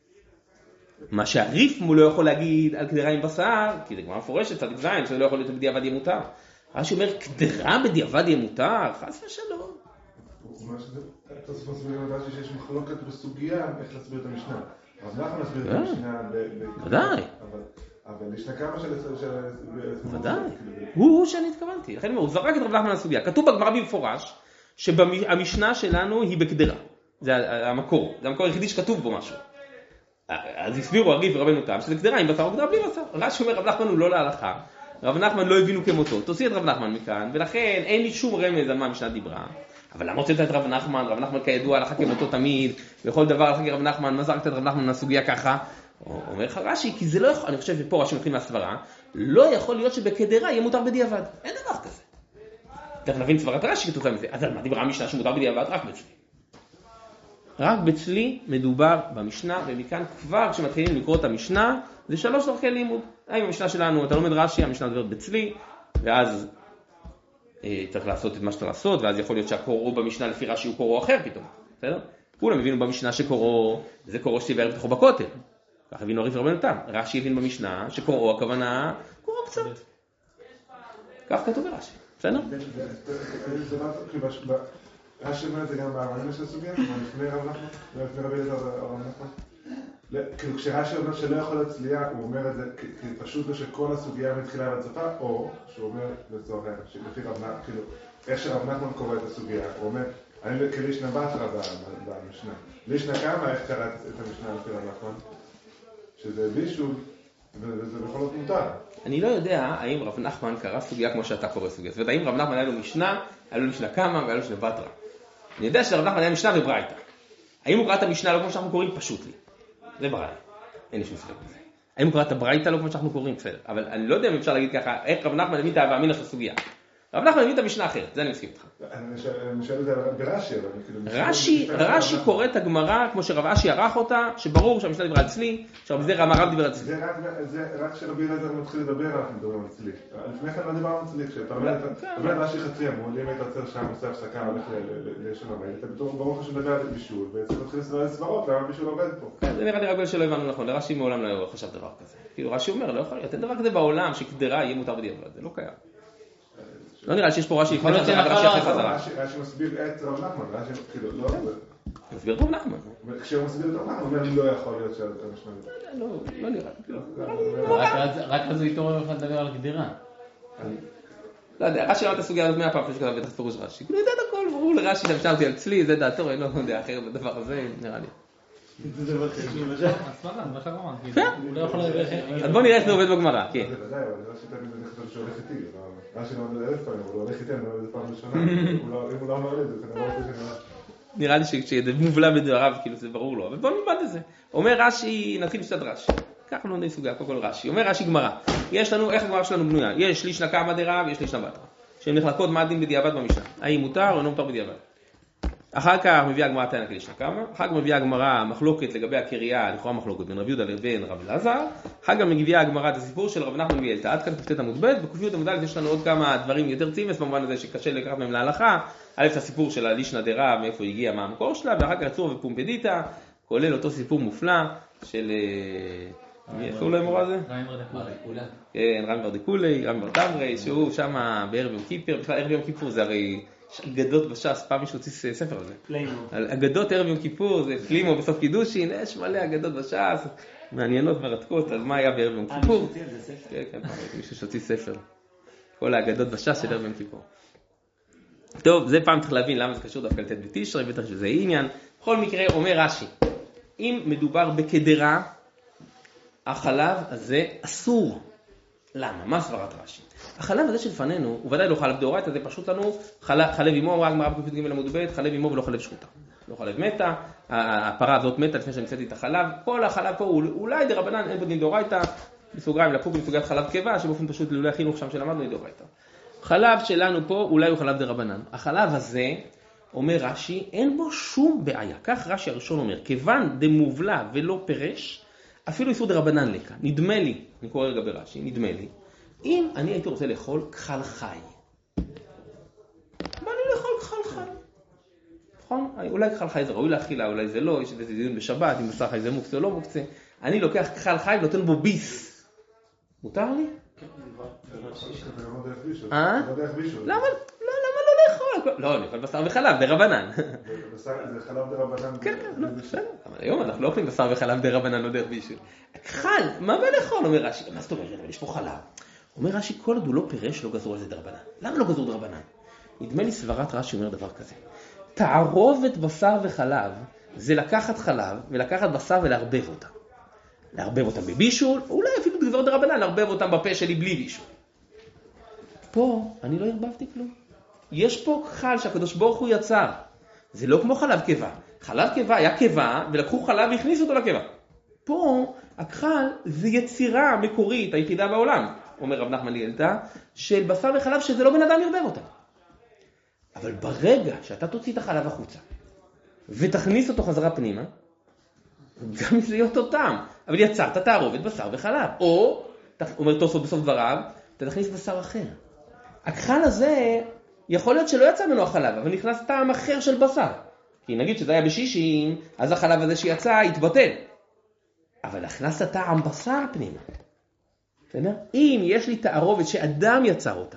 מה שהריף הוא לא יכול להגיד על קדרה עם בשר, כי זה כבר מפורשת, צדיק זין, שזה לא יכול להיות בדיעבד יהיה מותר. רש"י אומר, קדרה בדיעבד יהיה מותר, חס ושלום. הוא אומר שזה, תוספות סביב רש"י שיש מחלוקת בסוגיה, איך להסביר את המשנה. רב נחמן מסביר את המשנה ודאי. אבל ישנה כמה של... ודאי. הוא שאני התכוונתי. לכן הוא זרק את רב נחמן הסוגיה. כתוב בגמרא במפורש שהמשנה שלנו היא בקדרה. זה המקור. זה המקור היחידי שכתוב בו משהו. אז הסבירו הריף ורבנו תם שזה קדרה עם בשר או קדרה בלי בשר. רש"י אומר רב נחמן הוא לא להלכה. רב נחמן לא הבינו כמותו. תוציא את רב נחמן מכאן, ולכן אין לי שום רמז על מה המשנה דיברה. אבל למה הוצאת את רב נחמן? רב נחמן כידוע הלכה כמותו תמיד, וכל דבר הלכה כרב נחמן, מה זרקת את רב נחמן מהסוגיה ככה? אומר לך רש"י, כי זה לא יכול, אני חושב שפה רש"י מתחיל מהסברה, לא יכול להיות שבקדרה יהיה מותר בדיעבד. אין דבר כזה. תכף נבין סברת רש"י כתוצאה מזה. אז על מה דיברה המשנה שמותר בדיעבד? רק בצלי. רק בצלי מדובר במשנה, ומכאן כבר כשמתחילים לקרוא את המשנה, זה שלוש דרכי לימוד. האם המשנה שלנו, אתה לומד רש"י, המשנה מדברת בצלי, ואז צריך לעשות את מה שאתה לעשות, ואז יכול להיות שהקוראו במשנה לפי רש"י הוא קוראו אחר פתאום, בסדר? כולם הבינו במשנה שקוראו, זה קוראו שתי בערב בתוכו בכותל. כך הבינו הריף ורבנו תם. רש"י הבין במשנה שקוראו הכוונה, קוראו קצת. כך כתוב ברש"י, בסדר? רש"י אומר את זה גם בערבים של הסוגיה, לפני רב נחמן, לפני רבי אליעזר הרב נחמן. כאילו כשרש"י אומר שלא יכול להיות צלייה, הוא אומר את זה פשוט לא שכל הסוגיה מתחילה ועד סופה, או שהוא אומר לצורך העניין, שלפי רב נחמן, כאילו, איך שרב נחמן קורא את הסוגיה, הוא אומר, אני כלישנא בתרא במשנה. לישנא כמה, איך קרא את המשנה לפי רב נחמן? שזה בישול, וזה בכל זאת מותר. אני לא יודע האם רב נחמן קרא סוגיה כמו שאתה קורא סוגיה. זאת אומרת, האם רב נחמן היה לו משנה, היה לו לישנא כמה והיה לו לישנא בתרא. אני יודע שלרב נחמן היה משנה וברייתא. האם הוא קרא את המשנה לא כמו שאנחנו קוראים? פשוט לי. זה ברייתא. אין לי שום ספק בזה. האם הוא קרא את הברייתא לא כמו שאנחנו קוראים? בסדר. אבל אני לא יודע אם אפשר להגיד ככה, איך רב נחמן הבין את ההבא אמינא של הסוגיה. רב נחמן הבין את המשנה אחרת, זה אני מסכים איתך. אני שואל את זה ברש"י, אבל כאילו... רש"י, רש"י קורא את הגמרא כמו שרב אשי ערך אותה, שברור שהמשנה דיברה על צלי, שרב זרע אמר רב דיבר על צלי. זה רק כשרבי אליעזר מתחיל לדבר, אנחנו מדברים על צלי. לפני כן לא דיברנו על צלי, כשאתה אומר רש"י חצי אמון, אם היית עוצר שם עושה הפסקה, הולך לישון הבית, אתה בתור ברור חשוב לדבר על בישול, וצריך להתחיל לסבר לסברות, למה בישול עובד פה? זה נראה לי רק שלא הבנו נכון, לרש"י מעולם לא חשב דבר כזה. כאילו רש"י אומר, לא יכול להיות, אין דבר כזה בעולם שקדרה יהיה מותר בדיעבד, זה לא קיים. לא נראה שיש פה רש"י לפני חזרה ורש"י אחרי חזרה. רש"י מסביר את רב נחמן, רש"י כאילו לא... מסביר את רב נחמן. כשהוא מסביר את רב נחמן, הוא אומר לי לא יכול להיות שהמשנה... לא, לא נראה. רק אז הוא יתעורר לך לדבר על קדירה. לא יודע, רש"י לא את הסוגיה הזאת מאה פעם לפני שכתב בטח פירוש רש"י. הוא יודע את הכל, ברור לרש"י שהמשנה אותי על צלי, זה דעתו, אני לא יודע אחרת בדבר הזה, נראה לי. זה דבר חשוב, אז מה אתה גמר? הוא לא יכול לדבר... אז בוא נראה איך זה עובד בגמרא, כן. זה ודאי, אבל רש"י תמיד אני חושב שהולך איתי, רש"י לא אומר אלף פעמים, אבל הוא הולך איתי, אני אומר את זה פעם ראשונה, אם הוא לא אומר את זה, אני לא רוצה שנראה. נראה לי שזה מובלע בדבריו, כאילו זה ברור לו, אבל בוא נלמד את זה. אומר רש"י, נתחיל בשת רש"י. ככה לא נהיה סוגיה, כל כל רש"י. אומר רש"י גמרא, יש לנו, איך הגמרא שלנו בנויה? יש לישנא כמה דרב ויש לישנא בתרא. שהן נחלקות מה הדין בדיעבד במשנה. האם מותר או לא מותר בדיעבד. אחר כך מביאה הגמרא תנא כלישנא כמה, אחר כך מביאה הגמרא מחלוקת לגבי הקריאה, לכאורה מחלוקת בין רב יהודה לבין רב אלעזר, אחר כך מביאה הגמרא את הסיפור של רב נחמן מאלתא, עד כאן כ"ט עמוד ב', בק"י עמוד א' יש לנו עוד כמה דברים יותר צימס במובן הזה שקשה לקחת מהם להלכה, א' הסיפור של הלישנא דרב, מאיפה הגיע, מה המקור שלה, ואחר כך צור ופומפדיתא, כולל אותו סיפור מופלא של איך קוראים לו המורה הזה? רמי ורדיקולה. כן, רמי ורדיקולי, רמי ורדיקולי, שהוא שם בערב יום כיפור, בכלל ערב יום כיפור זה הרי אגדות בש"ס, פעם מישהו הוציא ספר על זה. פלימו. אגדות ערב יום כיפור, זה פלימו בסוף קידושין, יש מלא אגדות בש"ס, מעניינות מרתקות, אז מה היה בערב יום כיפור? כן, כן, מישהו שהוציא ספר. כל האגדות בש"ס של ערב יום כיפור. טוב, זה פעם צריך להבין למה זה קשור דווקא לתת בתשרי, בטח שזה עניין. בכל מקרה, אומר רש"י, אם מדובר בקדרה, החלב הזה אסור. למה? מה סברת רש"י? החלב הזה שלפנינו, הוא ודאי לא חלב דאורייתא, זה פשוט לנו חלב, חלב אימו, אמרה הגמרא בק"ג עמוד ב', חלב אימו ולא חלב שחוטה. לא חלב מתה, הפרה הזאת מתה לפני שאני מצאתי את החלב, כל החלב פה הוא אולי דרבנן, אין בו דין דאורייתא, בסוגריים לקחו בסוגיית חלב קיבה, שבאופן פשוט לולא החינוך שם שלמדנו דאורייתא. חלב שלנו פה אולי הוא חלב דרבנן. החלב הזה, אומר רש"י, אין בו שום בעיה. כך רש"י הראשון אומר, כיוון דמובלע ולא פרש, אפילו איסור דרבנן לקה. נדמה לי, אני קורא רגע ברש"י, נדמה לי, אם אני הייתי רוצה לאכול כחל חי, בא לי לאכול כחל חי. נכון? אולי כחל חי זה ראוי להאכילה, אולי זה לא, יש איזה דיון בשבת, אם בשר חי זה מוקצה או לא מוקצה. אני לוקח כחל חי ונותן בו ביס. מותר לי? אה? למה לא לאכול? לא, לאכול בשר וחלב, דרבנן. זה חלב דרבנן. כן, כן, לא, בסדר. אבל היום אנחנו לא אוכלים בשר וחלב דרבנן, לא דרך בישול. כחל, מה בא לאכול? אומר רש"י, מה זאת אומרת? יש פה חלב. אומר רש"י, כל עוד הוא לא פירש, לא גזרו על זה דרבנן. למה לא גזרו דרבנן? נדמה לי סברת רש"י אומר דבר כזה. תערובת בשר וחלב, זה לקחת חלב ולקחת בשר ולערבב אותם. לערבב אותם בבישול, אולי אפילו בגזרות דרבנן, לערבב אותם בפה שלי בלי בישול. פה אני לא הרבבתי כלום. יש פה כחל שהקדוש ברוך הוא יצר. זה לא כמו חלב קיבה. חלב קיבה היה קיבה, ולקחו חלב והכניסו אותו לקיבה. פה הכחל זה יצירה מקורית, היחידה בעולם, אומר רב נחמן ליאלתא, של בשר וחלב שזה לא בן אדם ירבב אותם. אבל ברגע שאתה תוציא את החלב החוצה, ותכניס אותו חזרה פנימה, גם זה יהיה אותו טעם. אבל יצרת תערובת בשר וחלב. או, אומר תוספות בסוף דבריו, אתה תכניס בשר אחר. הכחל הזה, יכול להיות שלא יצא ממנו החלב, אבל נכנס טעם אחר של בשר. כי נגיד שזה היה בשישים, אז החלב הזה שיצא יתבטל. אבל הכנסת טעם בשר פנימה. בסדר? אם יש לי תערובת שאדם יצר אותה,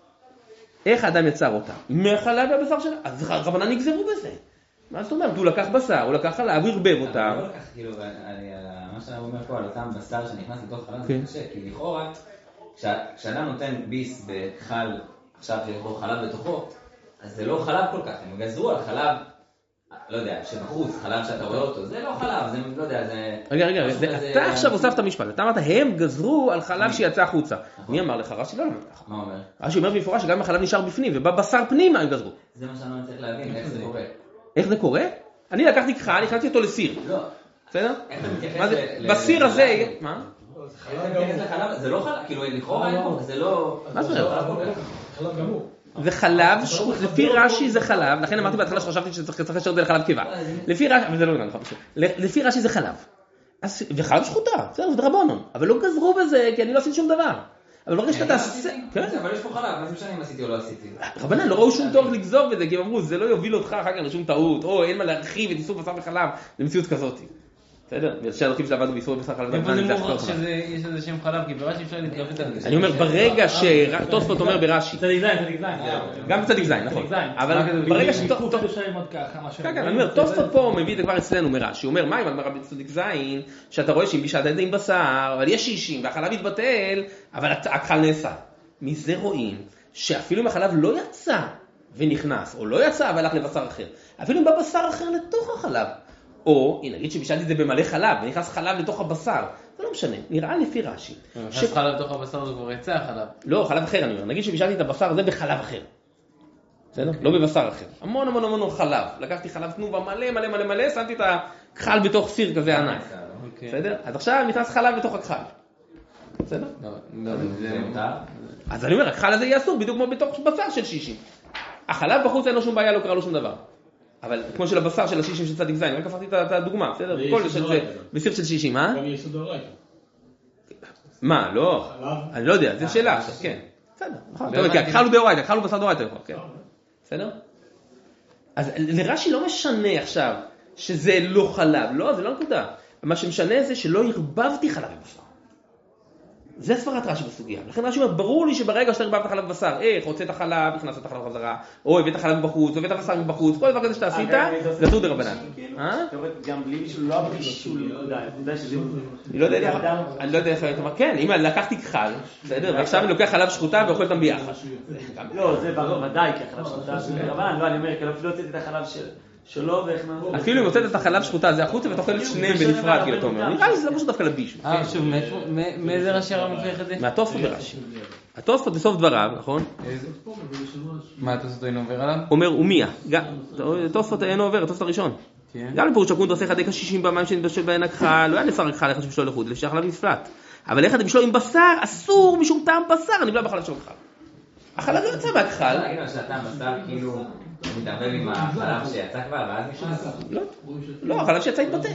איך האדם יצר אותה? מהחלב והבשר שלה, אז רבנן נגזרו בזה. מה זאת אומרת? הוא לקח בשר, הוא לקח חלב, הוא הרבב אותה. הוא לא לקח, כאילו, מה שאני אומר פה, על אותם בשר שנכנס לתוך חלב, זה קשה, כי לכאורה, כשאדם נותן ביס בכחל, עכשיו שיש בו חלב בתוכו, אז זה לא חלב כל כך, הם גזרו על חלב, לא יודע, שבחוץ, חלב שאתה רואה אותו, זה לא חלב, זה לא יודע, זה... רגע, רגע, אתה עכשיו הוספת משפט, אתה אמרת, הם גזרו על חלב שיצא החוצה. מי אמר לך? רש"י לא אמר לך. מה אומר? רש"י אומר במפורש שגם החלב נשאר בפנים, ובבשר פנימה הם גזרו. זה מה שאני צריך להבין, איך זה קורה. איך זה קורה? אני לקחתי כחל, הכנסתי אותו לסיר. לא. בסדר? איך אתה מתייחס ל... בסיר הזה, מה? איך אתה מתייחס לחלב? זה לא חלב, כאילו לכאורה, זה לא... מה זה? חלב גמור. זה חלב, לפי רש"י זה חלב, לכן אמרתי בהתחלה שחשבתי שצריך לקשר את זה לחלב קיבה. לפי רש"י, אבל זה לא נראה לך פשוט. לפי רש"י זה חלב. וחלב שחוטה, בסדר, זה דרבנן. אבל לא גזרו בזה, כי אני לא עשיתי שום דבר. אבל ברגע שאתה תעשה... אבל יש פה חלב, מה זה משנה אם עשיתי או לא עשיתי? רבנן, לא ראו שום תורך לגזור בזה, כי הם אמרו, זה לא יוביל אותך אחר כך לשום טעות, או אין מה להרחיב את איסור בשר וחלב למציאות כזאת. בסדר? ושהדרכים שלעבדנו באיסור בשר חלב. איפה זה מוכרח שיש איזה שם חלב, כי ברש"י אפשר להתגבט על זה. אני אומר, ברגע שתוספות אומר ברש"י, צדיק זין, צדיק זין. גם צדיק זין, נכון. אבל ברגע שתוספות... כן, כן, אני אומר, תוספות פה מביא את זה כבר אצלנו מרש"י. הוא אומר, מה אם אמר בצדיק זין, שאתה רואה שאם בישלת את זה עם בשר, אבל יש שישים, והחלב יתבטל, אבל הכחל נעשה. מזה רואים שאפילו אם החלב לא יצא ונכנס, או לא יצא והלך לבשר אחר, אפילו אם בא בשר אחר לתוך החלב, או, הנה, נגיד שבישלתי את זה במלא חלב, ונכנס חלב לתוך הבשר, זה לא משנה, נראה לפי רש"י. נכנס חלב לתוך הבשר זה כבר יצא החלב. לא, חלב אחר אני אומר, נגיד שבישלתי את הבשר הזה בחלב אחר. בסדר? לא בבשר אחר. המון המון המון חלב. לקחתי חלב תנובה מלא מלא מלא מלא, שמתי את הכחל בתוך סיר כזה ענק. בסדר? אז עכשיו נכנס חלב בתוך הכחל. בסדר? זה מותר? אז אני אומר, הכחל הזה יהיה אסור בדיוק כמו בתוך בשר של שישים. החלב בחוץ אין לו שום בעיה, לא קרה לו שום דבר. אבל כמו של הבשר של השישים של צדיק זין, רק הפכתי את הדוגמה, בסדר? בכל של זה, בסיר של שישים, מה? גם יסוד דאורייתא. מה, לא? אני לא יודע, זו שאלה עכשיו, כן. בסדר, נכון. כי הכחל הוא דאורייתא, הכחל הוא בשר דאורייתא, כן. בסדר? אז לרש"י לא משנה עכשיו שזה לא חלב, לא, זה לא נקודה. מה שמשנה זה שלא הרבבתי חלב בבשר. זה סברת רש"י בסוגיה. לכן רש"י אומר, ברור לי שברגע שאתה הרבבת חלב בשר, איך, הוצאת חלב, הכנסת חלב חזרה, או הבאת חלב מבחוץ, או הבאת בשר מבחוץ, כל דבר כזה שאתה עשית, זה אסור דרבנן. גם בלי בישול, לא בישול, אני לא יודע איך אתה אומר, כן, אם לקחתי כחל, בסדר, ועכשיו אני לוקח חלב שחוטה ואוכל אותם ביחד. לא, זה ברור, ודאי, כי החלב שחוטה זה דרבנן, לא, אני אומר, כי אפילו הוצאתי את החלב שלו ואיך נעבור. אפילו אם הוצאת את החלב שחוטה, זה החוצה ואתה אוכל את שניהם בנפרד, כאילו אתה אומר, נראה לי שזה לא פשוט דווקא לבישול. אה, שוב, מאיזה רש"י הרב מוכיח את זה? מהתוספות ברש"י. התוספות בסוף דבריו, נכון? מה התוספות אינו עובר עליו? אומר ומיה, התוספות אינו עובר, התוספות הראשון. גם לפירוש הקונטרה עושה אחד דקה שישים במים שנתבשל בהן הכחל, לא היה נפר הכחל אחד שבשלו לחוד, לשייך עליו נפלט. אבל אחד בשלו עם בשר, אסור משום טעם בשר, נבלע בחלב של הכחל. החלב לא יצא מהכחל. להגיד לו שהטעם בשר כאילו מתערבב עם החלב שיצא כבר, ואז נכנס? לא, לא, החלב שיצא התבטל.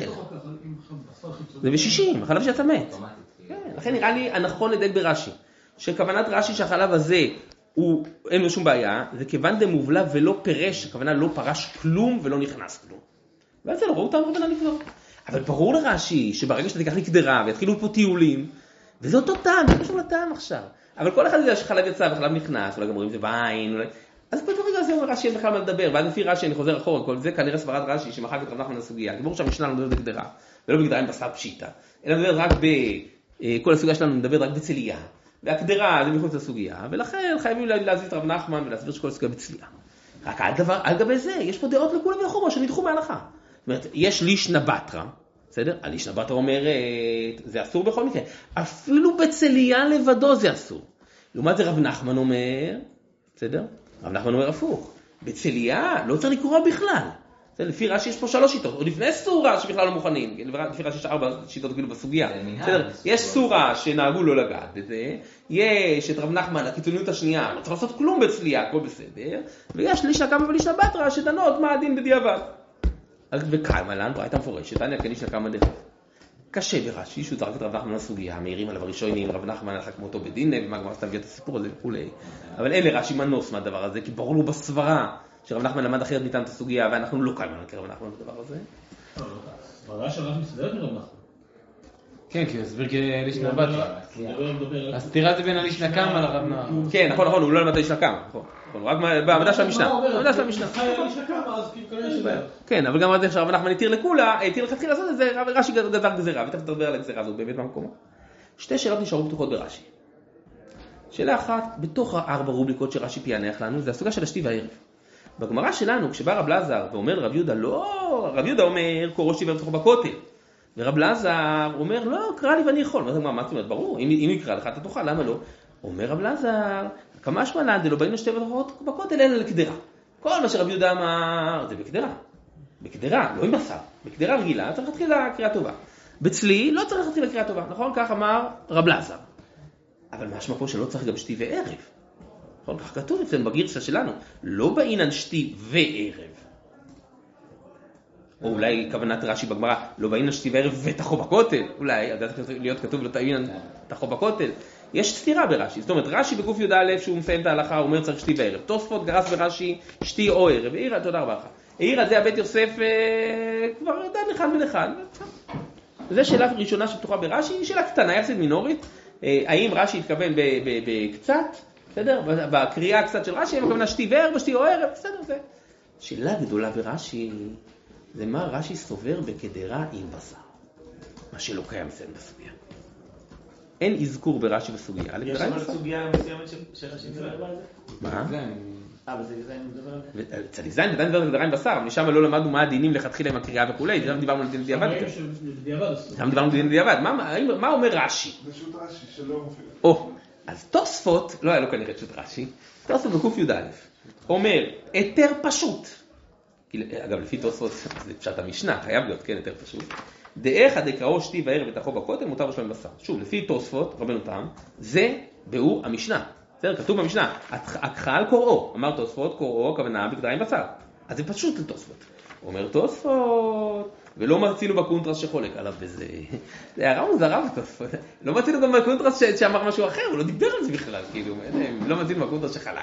זה ב-שישים, החלב שיצא מת. לכן נראה לי הנכון לדייק ברש"י, שכוונת רש"י שהחלב הזה הוא, אין לו שום בעיה, זה כיוון דמובלע ולא פירש, הכוונה לא פרש כלום ולא נכנס כלום. ועל זה לא ראו טעם רבנן לבדוק. אבל ברור לרש"י שברגע שאתה תיקח לי קדרה ויתחילו פה טיולים, וזה אותו טעם, זה קשור לטעם עכשיו. אבל כל אחד יודע שחלב יצא וחלב נכנס, אולי גם רואים את זה בעין, אולי... אז ברגע הזה אומר רש"י אין בכלל מה לדבר, ואז לפי רש"י אני חוזר אחורה, כל זה כנראה סברת רש"י שמחק את רב נחמן לסוגיה. דיבור שהמשנה לא מדברת בקדרה, ולא בקדרה עם בשר פשיטה, אלא מדברת רק ב... כל הסוגיה שלנו מדברת רק בצלייה, והקדרה זה מחוץ לסוגיה, ולכן חייבים להזיז את רב נחמן ולהסביר שכל הסוגיה בצלייה. רק על דבר, על גבי זה, יש פה דעות לכולם ולחומה שנדחו מהלכה. זאת אומרת, יש לישנא בתרא, בסדר? הלישנא בתרא אומרת, זה אסור בכל מקרה. אפילו בצלייה לבדו זה אסור. לעומת זה רב נחמן אומר, בסדר? רב נחמן אומר הפוך. בצלייה לא צריך לקרוא בכלל. לפי רש"י יש פה שלוש שיטות, עוד לפני סורה שבכלל לא מוכנים, לפי רש"י יש ארבע שיטות כאילו בסוגיה. יש סורה שנהגו לא לגעת בזה, יש את רב נחמן, הקיצוניות השנייה, לא צריך לעשות כלום בצלייה, הכל בסדר, ויש לישנא קמא ולישנא בתרא שדנות מה הדין בדיעבד. וקיימה לנו, הייתה מפורשת, אני אקניש לכמה דרך. קשה ברש"י, שהוא זרק את רב נחמן לסוגיה, מעירים עליו הראשונים, רב נחמן הלכה כמותו בדין, ומה כבר סתם את הסיפור הזה וכולי. אבל אין לרש"י מנוס מהדבר הזה, כי ברור לו בסברה שרב נחמן למד אחרת מאיתנו את הסוגיה, ואנחנו לא קיימנו כרב נחמן בדבר הזה. סברה של רב מסתדרת מרב נחמן. כן, כי הוא הסביר כלישנא בתרא. אז תראה זה בין הלישנא קמא לרב נחמן. כן, נכון, נכון, הוא לא למד לישנא קמא, נכון. רק בעמדה של המשנה. בעמדה של המשנה. כן, אבל גם רבי שרב נחמן התיר לכולה, התיר לכתחילה לעשות את זה, רש"י גזר גזירה, ותכף נדבר על הגזירה הזאת באמת במקום. שתי שאלות נשארו פתוחות ברש"י. שאלה אחת, בתוך הארבע רובליקות שרש"י פיענח לנו, זה הסוגיה של השתי והערב. בגמרא שלנו, כשבא רב אלעזר ואומר לרב יהודה, לא, רב יהודה אומר, קורא שתי וערב תאכל בכותל. ורב אלעזר אומר, לא, קרא לי ואני יכול. מה זאת אומרת? ברור, אם יקרא לך אתה תאכל, למה לא? אומר רב אלעזר, כמה שמלן, דלא באינו שתי וערב בכותל, אלא לקדרה. כל מה שרב יהודה אמר, זה בקדרה. בקדרה, לא עם בשר. בקדרה רגילה, צריך להתחיל לקריאה טובה. בצלי, לא צריך להתחיל לקריאה טובה. נכון? כך אמר רב אלעזר. אבל משמע פה שלא צריך גם שתי וערב. נכון? כך כתוב אצלנו בגרסה שלנו. לא באינן שתי וערב. או אולי כוונת רש"י בגמרא, לא באינן שתי וערב ותחו בכותל. אולי, עד להיות כתוב לא תאינן תחו בכותל. יש סתירה ברש"י. זאת אומרת, רש"י בקוף י"א שהוא מסיים את ההלכה, הוא אומר צריך שתי וערב. תוספות גרס ברש"י שתי או ערב. העירה, תודה רבה לך. העירה, זה הבית יוסף כבר דן אחד ולחד. זו שאלה ראשונה שפתוחה ברש"י, שאלה קטנה, יחסית מינורית. האם רש"י התכוון בקצת, בסדר? בקריאה קצת של רש"י, האם הכוונה שתי וערב, שתי או ערב, בסדר, זה. שאלה גדולה ברש"י, זה מה רש"י סובר בקדרה עם בשר. מה שלא קיים אצלנו בסוגיה. אין אזכור ברש"י בסוגיה. יש אבל סוגיה מסוימת שרש"י מדבר על זה? מה? אה, בזה זין מדבר על זה? צדי זין, עדיין מדבר על קדרה עם בשר, אבל משם לא למדנו מה הדינים לכתחילה עם הקריאה וכולי, שם דיברנו על דין דיעבד. שם דיברנו על דין דיעבד. מה אומר רש"י? פשוט רש"י שלא מופיע. או, אז תוספות, לא היה לו כנראה פשוט רש"י, תוספות בקוף י"א, אומר, היתר פשוט. אגב, לפי תוספות, זה פשט המשנה, חייב להיות, כן, היתר פשוט. דאיך דקראו שתי וערב ותחו בכותל מותר בשלם בשר. שוב, לפי תוספות, רבנו תם, זה ביאור המשנה. בסדר, כתוב במשנה, הכחל קוראו, אמר תוספות קוראו, הכוונה בקדרה עם בשר. אז זה פשוט לתוספות. אומר תוספות, ולא מרצינו בקונטרס שחולק עליו בזה. זה הרב מוזרה בתוספות. לא מרצינו גם בקונטרס שאמר משהו אחר, הוא לא דיבר על זה בכלל, כאילו, לא מרצינו בקונטרס שחלק עליו.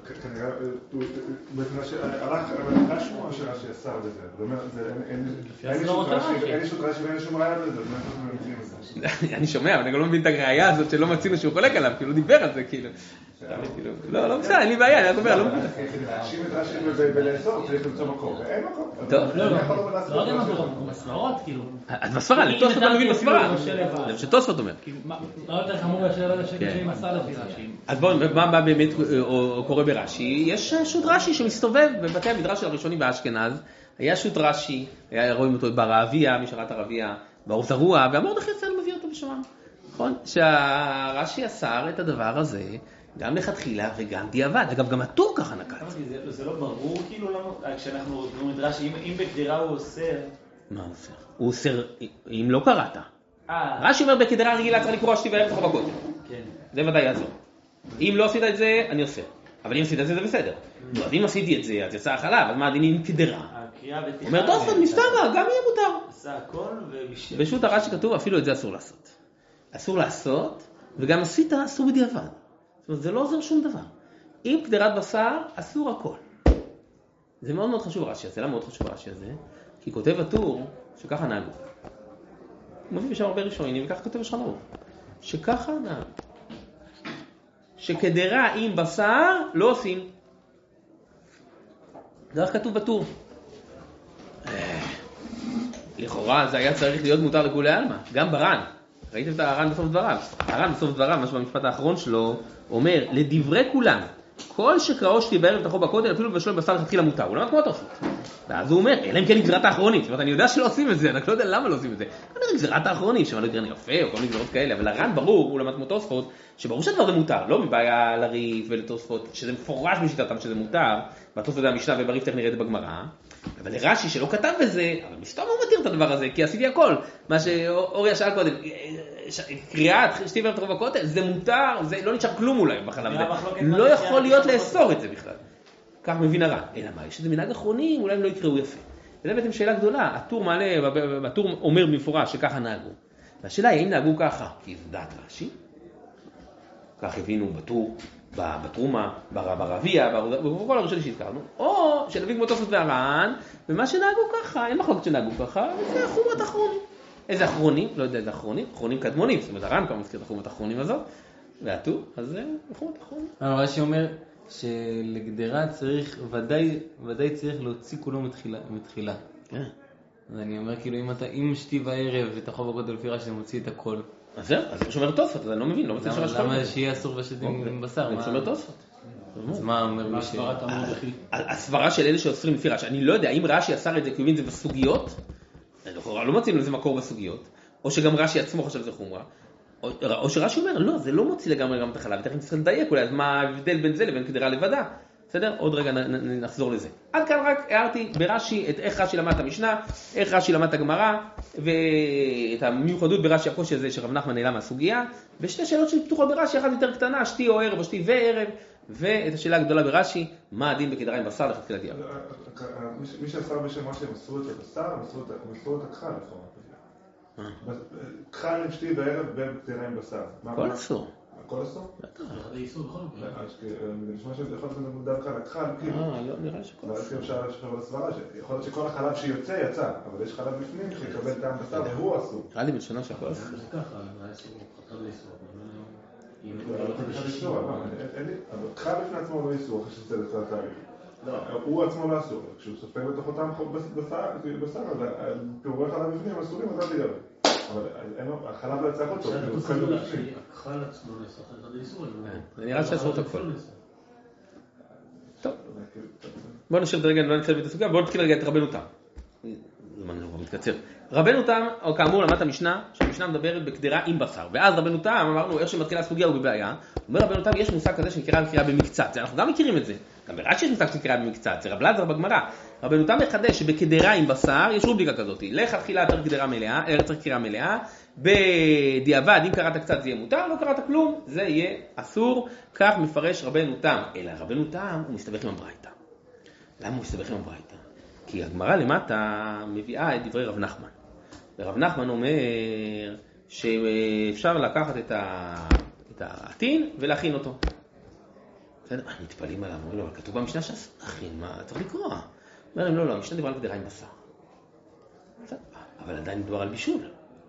כנראה, הלך רש"י או שרש"י אסר בזה? זאת אומרת, אין לי שום רש"י ואין לי שום ראיה לזה, אז מה אנחנו מציעים את זה? אני שומע, אבל אני גם לא מבין את הראייה הזאת שלא מצינו שהוא חולק עליו, כאילו דיבר על זה, כאילו. לא, לא בסדר, אין לי בעיה, אני רק אומר, לא מבין. להאשים את רש"י ולאסור, צריך למצוא מקום, ואין מקום. טוב. לא, לא יודע מה מקום, בסברות, כאילו. אז בסברה, לתוספות אתה מבין בסברה. זה שתוספות אומר. מה יותר חמור מאשר לא שקשרים מסע לפי רש"י? אז בואו, מה באמת קורה ברש"י? יש שו"ת רש"י שמסתובב בבתי המדרש של הראשונים באשכנז. היה שו"ת רש"י, רואים אותו ברעביה, משרת הרבייה, באור זרוע, והמרדכי יוצא מביא אותו בשמם. נכון? שהרש"י אסר את הדבר הזה, גם לכתחילה וגם דיעבד. אגב, גם הטור ככה נקט. זה לא ברור כאילו לנו, כשאנחנו רואים את רש"י, אם בקדירה הוא אוסר... מה הוא אוסר? הוא אוסר, אם לא קראת. רש"י אומר, בקדירה רגילה צריך לקרוא שתי וערב תחוב בכותל. זה ודאי יעזור. אם לא עשית את זה, אני אוסר. אבל אם עשית את זה, זה בסדר. אז אם עשיתי את זה, אז יצא החלב, אז מה הדין עם קדירה? אומר, תוספות, משתמה, גם יהיה מותר. עשה הכל ובשם. בשו"ת הרש"י כתוב, אפילו את זה אסור לעשות. אסור לעשות, וגם עשית, אסור בדיעבד. זאת אומרת, זה לא עוזר שום דבר. עם קדירת בשר, אסור הכל. זה מאוד מאוד חשוב רש"י הזה. למה מאוד חשוב רש"י הזה? כי כותב הטור שככה נהגו. הוא מביא בשם הרבה ראשונים, וככה כותב השולחן ערוך. שככה נהגו. שקדירה עם בשר לא עושים. זה רק כתוב בטור. לכאורה זה היה צריך להיות מותר לכולי עלמא. גם ברן. ראיתם את הר"ן בסוף דבריו? הר"ן בסוף דבריו, משהו במשפט האחרון שלו, אומר, לדברי כולם, כל שקראו שתי בערב תחוב בכותל, אפילו בשלום בשר התחיל המותר. הוא לא מה כמו תוספות. ואז הוא אומר, אלא אם כן גזירת האחרונית. זאת אומרת, אני יודע שלא עושים את זה, אני לא יודע למה לא עושים את זה. אני אומר, גזירת האחרונית, שמה לא גרן יפה, או כל מיני גזירות כאלה, אבל הר"ן ברור, הוא למד כמו תוספות, שברור שהדבר זה מותר, לא מבעיה לריף ולתוספות, שזה מפורש בשיטתם שזה מותר, והתוספות זה המשנה ובריף תכף נראה את זה בגמרא. אבל לרש"י שלא כתב בזה, אבל מסתום הוא מתיר את הדבר הזה, כי עשיתי הכל. מה שאוריה שאל קודם, קריאת שתי וערב תחוב בכותל, זה מותר, זה לא נשאר כלום אולי בחלב הזה. לא יכול להיות לאסור את זה בכלל. כך מבין הר"ן. אלא מה, יש איזה מנהג אחרונים, אולי הם לא יקראו יפה. וזה בעצם שאלה גדולה. הטור מעלה, הטור אומר במפורש שככה נהגו. והשאלה היא, האם נהגו ככה? כי זה דעת רש"י. כך הבינו בטור, בתרומה, ברבייה, בכל הראשונים שהזכרנו. או שנביא כמו תוספות והר"ן, ומה שנהגו ככה, אין מחלוקת שנהגו ככה, וזה חומרת אחרונים. איזה אחרונים? לא יודע איזה אחרונים. אחרונים קדמונים. זאת אומרת, הר"ן כבר מזכיר את החומרת האחרונים הזאת. והטור, אז זה חומרת אחרונים. רש"י אומר שלגדרה צריך, ודאי, ודאי צריך להוציא כולו מתחילה. מתחילה. כן. אז אני אומר, כאילו, אם אתה, אם שתי וערב ותחוב בכותל לפי רש"י, זה מוציא את הכל. אז זהו, אז זה שומר תוספות, אז אני לא מבין, לא רוצה שרש למה שיהיה אסור ושתים עם בשר? זה שומר תוספות. אז מה אומר מי ש... הסברה של אלה שאוסרים לפי רש"י, אני לא יודע, אם רש"י אסר את זה כי הוא הבין את זה בסוגיות, לא מצינו לזה מקור בסוגיות, או שגם רש"י עצמו חושב שזה חומרה, או שרש"י אומר, לא, זה לא מוציא לגמרי גם את החלב, ותכף צריך לדייק אולי, אז מה ההבדל בין זה לבין קדירה לבדה? בסדר? עוד רגע נחזור לזה. עד כאן רק הערתי ברש"י את איך רש"י למד את המשנה, איך רש"י למד את הגמרא, ואת המיוחדות ברש"י הקושי הזה שרב נחמן נעלה מהסוגיה, ושתי שאלות שפתוחות ברש"י, אחת יותר קטנה, שתי או ערב או שתי וערב, ואת השאלה הגדולה ברש"י, מה הדין בקדירה עם בשר לכתחילה דיעבד. מי שעשה בשם רש"י מסרו את הבשר, מסרו את הכחל. כחל עם שתי וערב בקדירה עם בשר. הכל אסור. הכל אסור? בטח. זה איסור בכל מקרה. נשמע שזה יכול להיות דווקא לכחל, כאילו. אה, לא, נראה שכל אבל אפשר לשחרר לסברה, יכול להיות שכל החלב שיוצא יצא, אבל יש חלב בפנים שיקבל טעם בשר והוא אסור. נראה לי בלשונו שהכל אסור. זה ככה, זה איסור, חתר לאיסור. אבל כחל בפני עצמו לא איסור, אחרי שזה לצד התהליך. הוא עצמו לא אסור, כשהוא סופג בתוך אותם בשר, פירורי חלב בפנים אסורים, אז אל תגרם. אבל החלב לא יצא הכל טוב, הוא חלב בפנים. הכחל עצמו לאיסור, חתר לאיסור. זה נראה שאסור את הכל. טוב. בואו נשאר את הרגע, לא נצא לבית הסוגיה, בואו נתחיל רגע את רבנו תם. זמן כבר מתקצר. רבנו תם, או כאמור למדת המשנה, שהמשנה מדברת בקדירה עם בשר. ואז רבנו תם, אמרנו, איך שמתחילה הסוגיה הוא בבעיה. אומר רבנו תם, יש מושג כזה שנקרא קריאה במקצת. אנחנו גם מכירים את זה. גם ברש"י יש מושג שנקרא במקצת. זה רב לזר בגמרא. רבנו תם מחדש שבקדירה עם בשר יש רובליקה כזאת. לכתחילה צריך קדירה מלאה, צריך קריאה מלאה. בדיעבד, אם קראת קצת זה יהיה מותר, לא קראת כלום, זה יהיה אסור. כך מפרש רבנו תם. אלא רבנו תם הוא מסתבך עם הברייתא. למה הוא מסתבך עם הברייתא? כי הגמרא למטה מביאה את דברי רב נחמן. ורב נחמן אומר שאפשר לקחת את העתין ולהכין אותו. בסדר, מתפעלים עליו, אומרים לו, אבל כתוב במשנה שאסור להכין, מה, צריך לקרוא. אומר להם, לא, לא, המשנה דיברה על גדרה עם בשר. אבל עדיין מדובר על בישול.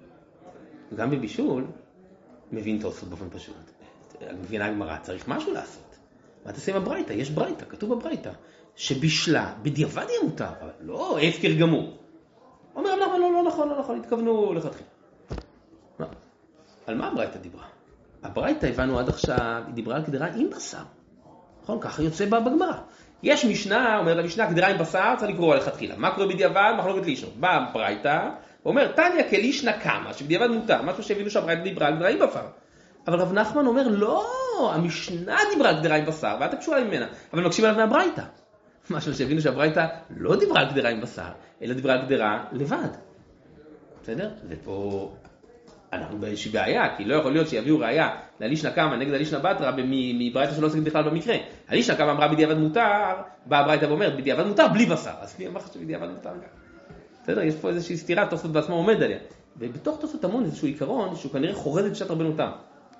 גם בבישול, מבין תוספות באופן פשוט. מבינה הגמרא, צריך משהו לעשות. מה תעשה עם הברייתא? יש ברייתא, כתוב בברייתא, שבישלה, בדיעבד יהיה מותר, אבל לא הפקר גמור. אומר למה לא, לא נכון, לא נכון, התכוונו לכתחילה. מה? על מה הברייתא דיברה? הברייתא הבנו עד עכשיו, היא דיברה על גדרה עם בשר. נכון? ככה יוצא בה בגמרא. יש משנה, אומר למשנה, גדרה עם בשר, צריך לקרוא לכתחילה. מה קורה בדיעבד? מחלוקת לישנו. בא הברייתא, ואומר, תניא כלישנא קמא, שבדיעבד מותר, משהו שהבינו שהברייתא דיברה על גדרה עם בשר. אבל רב נחמן אומר, לא, המשנה דיברה על גדרה עם בשר, ואתה קשורה ממנה, אבל מקשים עליו מהברייתא. משהו שהבינו שהברייתא לא דיברה על גדרה עם בשר, אלא דיברה על גדרה לבד. בסדר? ופה אנחנו באיזושהי בעיה, כי לא יכול להיות שיביאו ראיה ללישנא קמא נגד הלישנא בתרא מברייתא שלא עוסקת בכלל במקרה. הלישנא קמא אמרה בדיעבד מותר, באה הברייתא ואומרת בדיעבד מותר בלי בשר. אז מי אמר שבדיעבד מותר גם? בסדר? יש פה איזושהי סתירה, תוספות בעצמו עומד עליה. ובתוך תוספות טמון איזשהו עיקרון שהוא כנראה חורז את פשט רבנותם.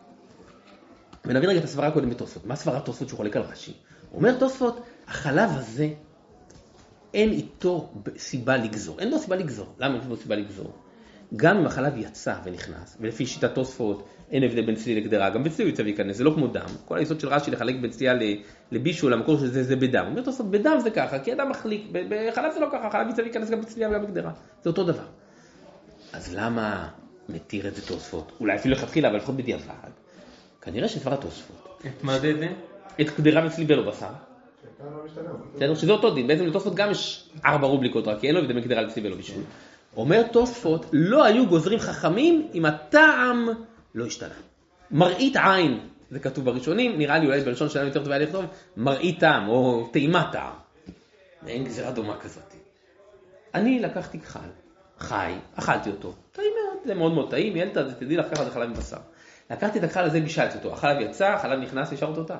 ונבין רגע את הסברה קודם בתוספות. מה סברת תוספות שהוא חולק על רש"י? אומר תוספות, החלב הזה אין איתו סיבה לגזור. אין לו סיבה לגזור. למה אין לו סיבה לגזור? גם אם החלב יצא ונכנס, ולפי שיטת תוספות אין הבדל בין צלי לגדרה, גם בצלי הוא יצא וייכנס, זה לא כמו דם. כל היסוד של רש"י לחלק בין צלייה לבישול, המקור של זה זה בדם. אומר תוספות, בדם זה ככה, כי אדם מחליק, בחלב זה לא ככה, החלב יצא וייכנס גם בצלייה וגם בגדרה. זה אותו דבר. אז למה מתיר את זה תוספות? אולי אפילו לכתחילה, אבל לפחות בדיעבד. כנראה שסברת תוספות. את מה זה? את גדרה וצלי בלו בשר. בסדר, שזה אותו דין. בעצם לתוספות גם יש ארבע רובליקות רק, כי אין לו הבדל בין גדרה וצלי בלו בישול. אומר תוספות, לא היו גוזרים חכמים אם הטעם לא השתנה. מראית עין, זה כתוב בראשונים, נראה לי אולי בלשון שלנו יותר טובה לכתוב, מראית טעם או טעימת טעם. אין גזירה דומה כזאת. אני לקחתי חל, חי, אכלתי אותו. טעים מאוד, זה מאוד מאוד טעים, ילדה, זה תדעי לקחת את חלב עם בשר. לקחתי את החל הזה, בישלתי אותו, החלב יצא, החלב נכנס, נשאר אותו טעם.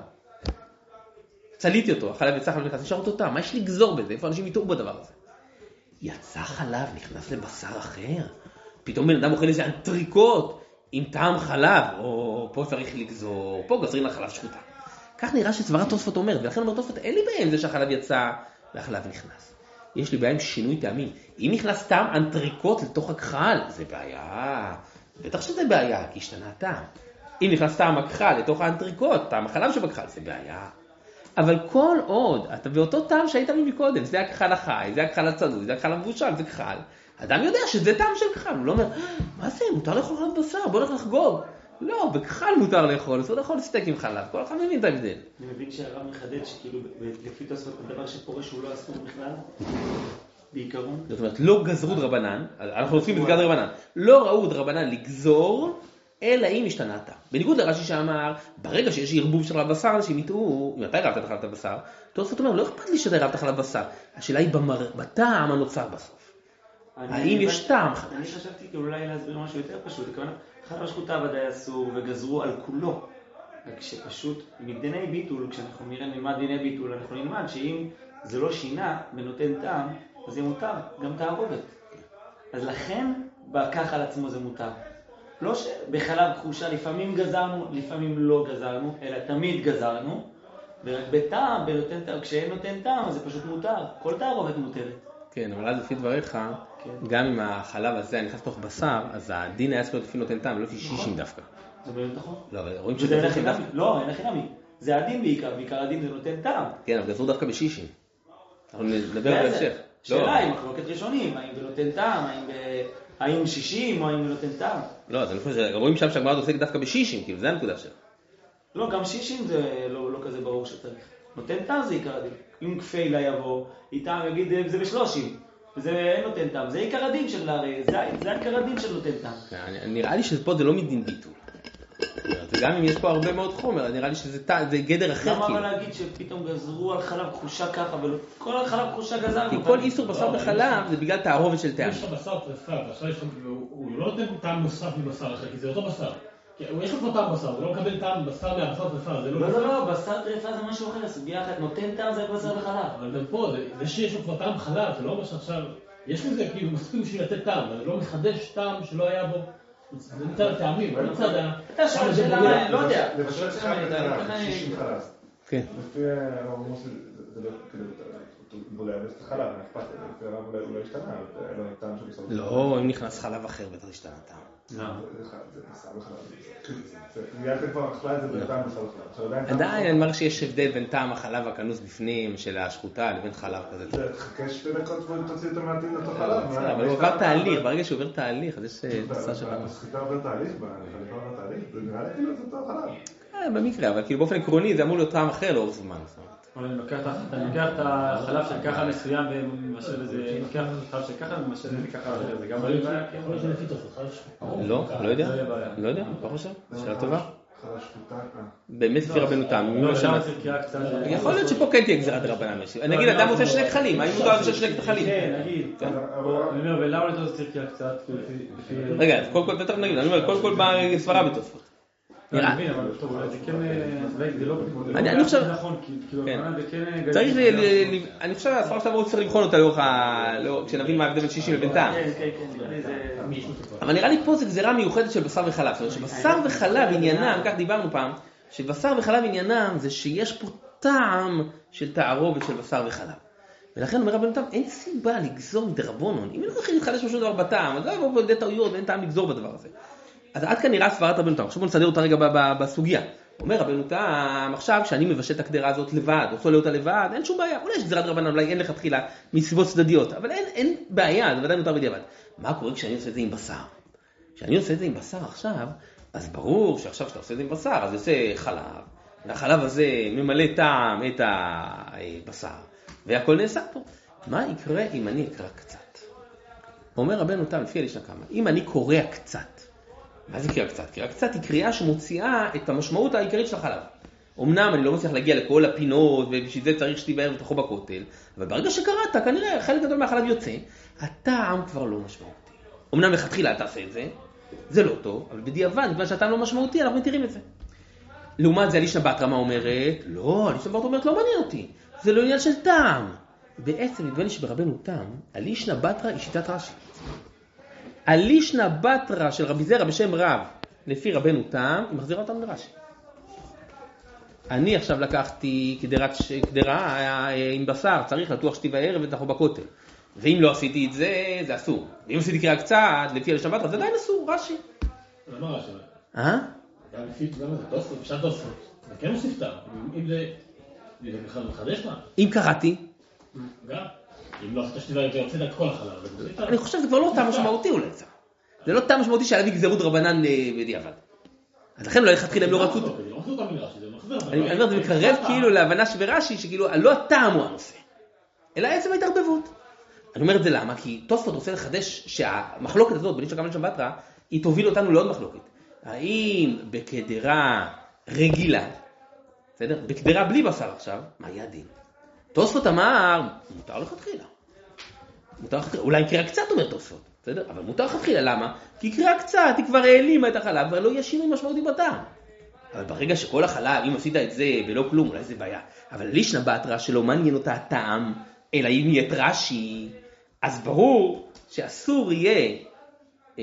צליתי אותו, החלב יצא, החלב נכנס, נשאר אותו טעם. מה יש לגזור בזה? איפה אנשים יטעו בדבר הזה? יצא חלב, נכנס לבשר אחר. פתאום בן אדם אוכל איזה אנטריקוט עם טעם חלב, או פה צריך לגזור, פה גזרים לחלב שחוטה. כך נראה שסברת תוספות אומרת, ולכן אומר תוספות, אין לי בעיה עם זה שהחלב יצא והחלב נכנס. יש לי בעיה עם שינוי טעמים. אם נכנס טעם אנטריקוט לתוך הכחל, זה בעיה. בטח שזה בעיה, כי השתנה טעם. אם נכנס טעם הכחל לתוך האנטריקוט, טעם החלב שבכחל, זה בעיה. אבל כל עוד, אתה באותו טעם שהיית לי מקודם, זה הכחל החי, זה הכחל הצדוי, זה הכחל המבושל, זה כחל. אדם יודע שזה טעם של כחל, הוא לא אומר, מה זה, מותר לאכול חלב בשר, בוא נלך לחגוג. לא, בכחל מותר לאכול, אז הוא לאכול סטייק עם חלב, כל אחד מבין את ההבדל. אני מבין שהרב מחדד שכאילו, לפי תוספות, הדבר שפורש הוא לא אסור בכלל, בעיקרון. זאת אומרת, לא גזרו דרבנן, אנחנו עושים את גזר דרבנן, לא ראו דרבנן לגזור, אלא אם השתנה טעם. בניגוד לרש"י שאמר, ברגע שיש ערבוב של חלב בשר, אנשים יטעו, אם אתה ערבת את חלב הבשר, תוספות אומר, לא אכפת לי שאתה ערבת חלב בשר, השאלה היא בטעם הנוצר בסוף. האם יש טעם חדש? אני חשבתי אולי להסביר משהו יותר פשוט, חלב שחוטה ודאי אסור וגזרו על כולו, רק שפשוט מדיני ביטול, כשאנחנו נראה נלמד דיני ביטול, אנחנו נלמד שאם זה לא שינה ונותן טעם, אז זה מותר, גם תערובת. אז לכן בכך על עצמו זה מותר. לא שבחלב כחושה לפעמים גזרנו, לפעמים לא גזרנו, אלא תמיד גזרנו, ורק בטעם, בנותן טעם, כשאין נותן טעם, אז זה פשוט מותר. כל תערובת מותרת. כן, אבל אז לפי דבריך, גם אם החלב הזה נכנס לתוך בשר, אז הדין היה צריך להיות לפי נותן טעם, לא לפי שישים דווקא. זה באמת נכון. לא, אבל רואים שזה אין חינמי. לא, אין חינמי. זה הדין בעיקר, בעיקר הדין זה נותן טעם. כן, אבל גזרו דווקא בשישים. אנחנו נדבר על המשך. שאלה, אם מחלוקת ראשונים, האם זה נותן טעם, האם שישים או האם זה נותן טעם. לא, אז אני חושב שרואים שם שהגמרא עוסק דווקא בשישים, כאילו זה הנקודה שלה. לא, גם שישים זה לא כזה ברור שצריך. נותן טעם זה עיקר הדין. אם כפילה יבוא, איתם יגיד זה בשלושים. וזה אין נותן טעם. זה עיקר הדין של הרי, זה עיקר הדין של נותן טעם. נראה לי שפה זה לא מדין ביטול. וגם אם יש פה הרבה מאוד חומר, נראה לי שזה גדר אחר. למה אבל להגיד שפתאום גזרו על חלב כחושה ככה, וכל על חלב כחושה גזרנו? כי כל איסור בשר בחלב זה בגלל תערובת של טעם. יש לך בשר טרפה, ועכשיו הוא לא נותן טעם נוסף מבשר אחר, כי זה אותו בשר. יש לך פה טעם בשר, זה לא מקבל טעם בשר מהבשר טרפה, זה לא... לא, לא, לא, בשר טרפה זה משהו אחר, סוגיה אחת, נותן טעם זה בשר בחלב. אבל גם פה, זה שיש לו כבר טעם חלב, זה לא אומר שעכשיו... יש לזה כאילו מספיק בשביל לתת טעם, אבל לא מחדש טעם שלא היה בו. זה מצד הטעמים, לא מצד ה... אתה שואל שאלה, לא יודע. למשל חלב שישים חלב. כן. לפי הרב מוסי, זה לא כאילו, הוא היה בסת חלב, אני אכפת, לפי הרב אולי השתנה, אבל אין לו טעם של בסת חלב. לא, אם נכנס חלב אחר, בטח השתנה טעם. לא. זה בשר וחלב. יעלתם כבר אכלה את זה בטעם בשר וחלב. עדיין אני אומר שיש הבדל בין טעם החלב הכנוס בפנים של השחוטה לבין חלב כזה. חכה שתי דקות ותוציא אותו מהטין לתוך חלב. אבל הוא עבר תהליך, ברגע שהוא עובר תהליך, אז יש תוצאה שלנו. הסחיטה עובר תהליך, בחליפה עובר תהליך, זה נראה לי כאילו זה אותו חלב. במקרה, אבל כאילו באופן עקרוני זה אמור להיות טעם אחר לאורך זמן. אבל אני לוקח את החלב של ככה מסוים ומשל לזה, אני לוקח חלב של ככה ומשל לזה ככה אחר, זה גם בעיה. יכול להיות שלפי תוספות, חלב שחוטה. לא, לא יודע, לא יודע, לא חושב, שאלה טובה. חלב שחוטה, באמת לפי רבנו תם. לא, שם צריך קריאה קצת. יכול להיות שפה כן תהיה גזירת רבנן. נגיד אדם רוצה שני כחלים, האם מותר לעשות שני כחלים? כן, נגיד. אני אומר, ולמה לא צריך קריאה קצת? רגע, קודם כל, תתך נגיד, אני אומר, קודם כל בסברה בתוספות. נראה. אני מבין, אבל טוב, אולי זה כן, זה לא אני חושב, נכון, כאילו, זה כן... צריך, אני חושב, הסברה שלנו צריך לבחון אותה לאורך ה... כשנבין מה ההבדל בין שישי לבין טעם. כן, כן, כן, אבל נראה לי פה זה גזירה מיוחדת של בשר וחלב. זאת אומרת שבשר וחלב עניינם, כך דיברנו פעם, שבשר וחלב עניינם זה שיש פה טעם של תערובת של בשר וחלב. ולכן אומר רבנו תם, אין סיבה לגזור מדרבנן. אם אין לכם להתחדש משהו דבר בטעם, אז לא יבואו פה לידי טעויות ואין טעם לגזור בדבר הזה. אז עד כאן נראה סברת רבנו תם. עכשיו בוא נסדר אותה רגע בסוגיה. אומר רבנו תם, עכשיו שאני מבשל את הקדרה הזאת לבד, או סולה אותה לבד, אין שום בעיה. אולי יש גזירת רבנן, אולי אין לך תחילה מסיבות צדדיות, אבל אין, אין בעיה, זה ודאי מותר בדיעבד. מה קורה כשאני עושה את זה עם בשר? כשאני עושה את זה עם בשר עכשיו, אז ברור שעכשיו שאתה עושה את זה עם בשר, אז יוצא חלב, והחלב הזה ממלא טעם את הבשר, והכל נעשה פה. מה יקרה אם אני אקרא קצת? אומר רבנו תם, לפי הלישנה כמה, אם אני קורא קצת, מה זה קריאה קצת? קריאה קצת היא קריאה שמוציאה את המשמעות העיקרית של החלב. אמנם אני לא מצליח להגיע לכל הפינות, ובשביל זה צריך שתיבהר ותחו בכותל, אבל ברגע שקראת, כנראה חלק גדול מהחלב יוצא, הטעם כבר לא משמעותי. אמנם לכתחילה אתה עושה את זה, זה לא טוב, אבל בדיעבד, מכיוון שהטעם לא משמעותי, אנחנו מתירים את זה. לעומת זה, הלישנה בתרא מה אומרת? לא, הלישנה בתרא אומרת, לא מעניין אותי, זה לא עניין של טעם. בעצם, נדמה לי שברבנו תם, הלישנה בתרא היא שיטת רש"י. הלישנה בתרא של רבי זרע בשם רב, לפי רבנו תם, היא מחזירה אותנו לרש"י. אני עכשיו לקחתי קדרה, קדרה עם בשר, צריך לטוח שתי בערב ותחו בכותל. ואם לא עשיתי את זה, זה אסור. ואם עשיתי קריאה קצת, לפי הלישנה בתרא, זה עדיין אסור, רש"י. למה רש"י? אה? גם לפי, למה זה תוספות, אפשר תוספות. זה כן מוסיף טעם. אם זה, זה בכלל מחדש מה? אם קראתי. גם. אם לא עשית שתיבה יותר, יוצאת את כל החלב. אני חושב שזה כבר לא טעם משמעותי אולי. זה לא טעם משמעותי שעליו יגזרו רבנן בדיעבד. אז לכן לא לכתחילה הם לא רצו אותו. זה לא מחזיר אותם מרש"י, זה מחזיר. אני אומר, זה מקרב כאילו להבנה שברש"י, שכאילו לא הטעם הוא הנושא, אלא עצם ההתערבבות. אני אומר את זה למה? כי תוספות רוצה לחדש שהמחלוקת הזאת, בלישנה כמה לישנה בתרא, היא תוביל אותנו לעוד מחלוקת. האם בקדרה רגילה, בסדר? בקדרה בלי בשר עכשיו, מה יהיה הדין? תוספות אמר, מותר לכתחילה. מותר לכתחילה, אולי קריאה קצת אומר תוספות, בסדר? אבל מותר לכתחילה, למה? כי קריאה קצת היא כבר העלימה את החלב, כבר לא יהיה שינוי משמעותי בטעם. אבל ברגע שכל החלב, אם עשית את זה ולא כלום, אולי זה בעיה. אבל לישנה בתרא שלא מעניין אותה הטעם, אלא אם יהיה רש"י, אז ברור שאסור יהיה אה,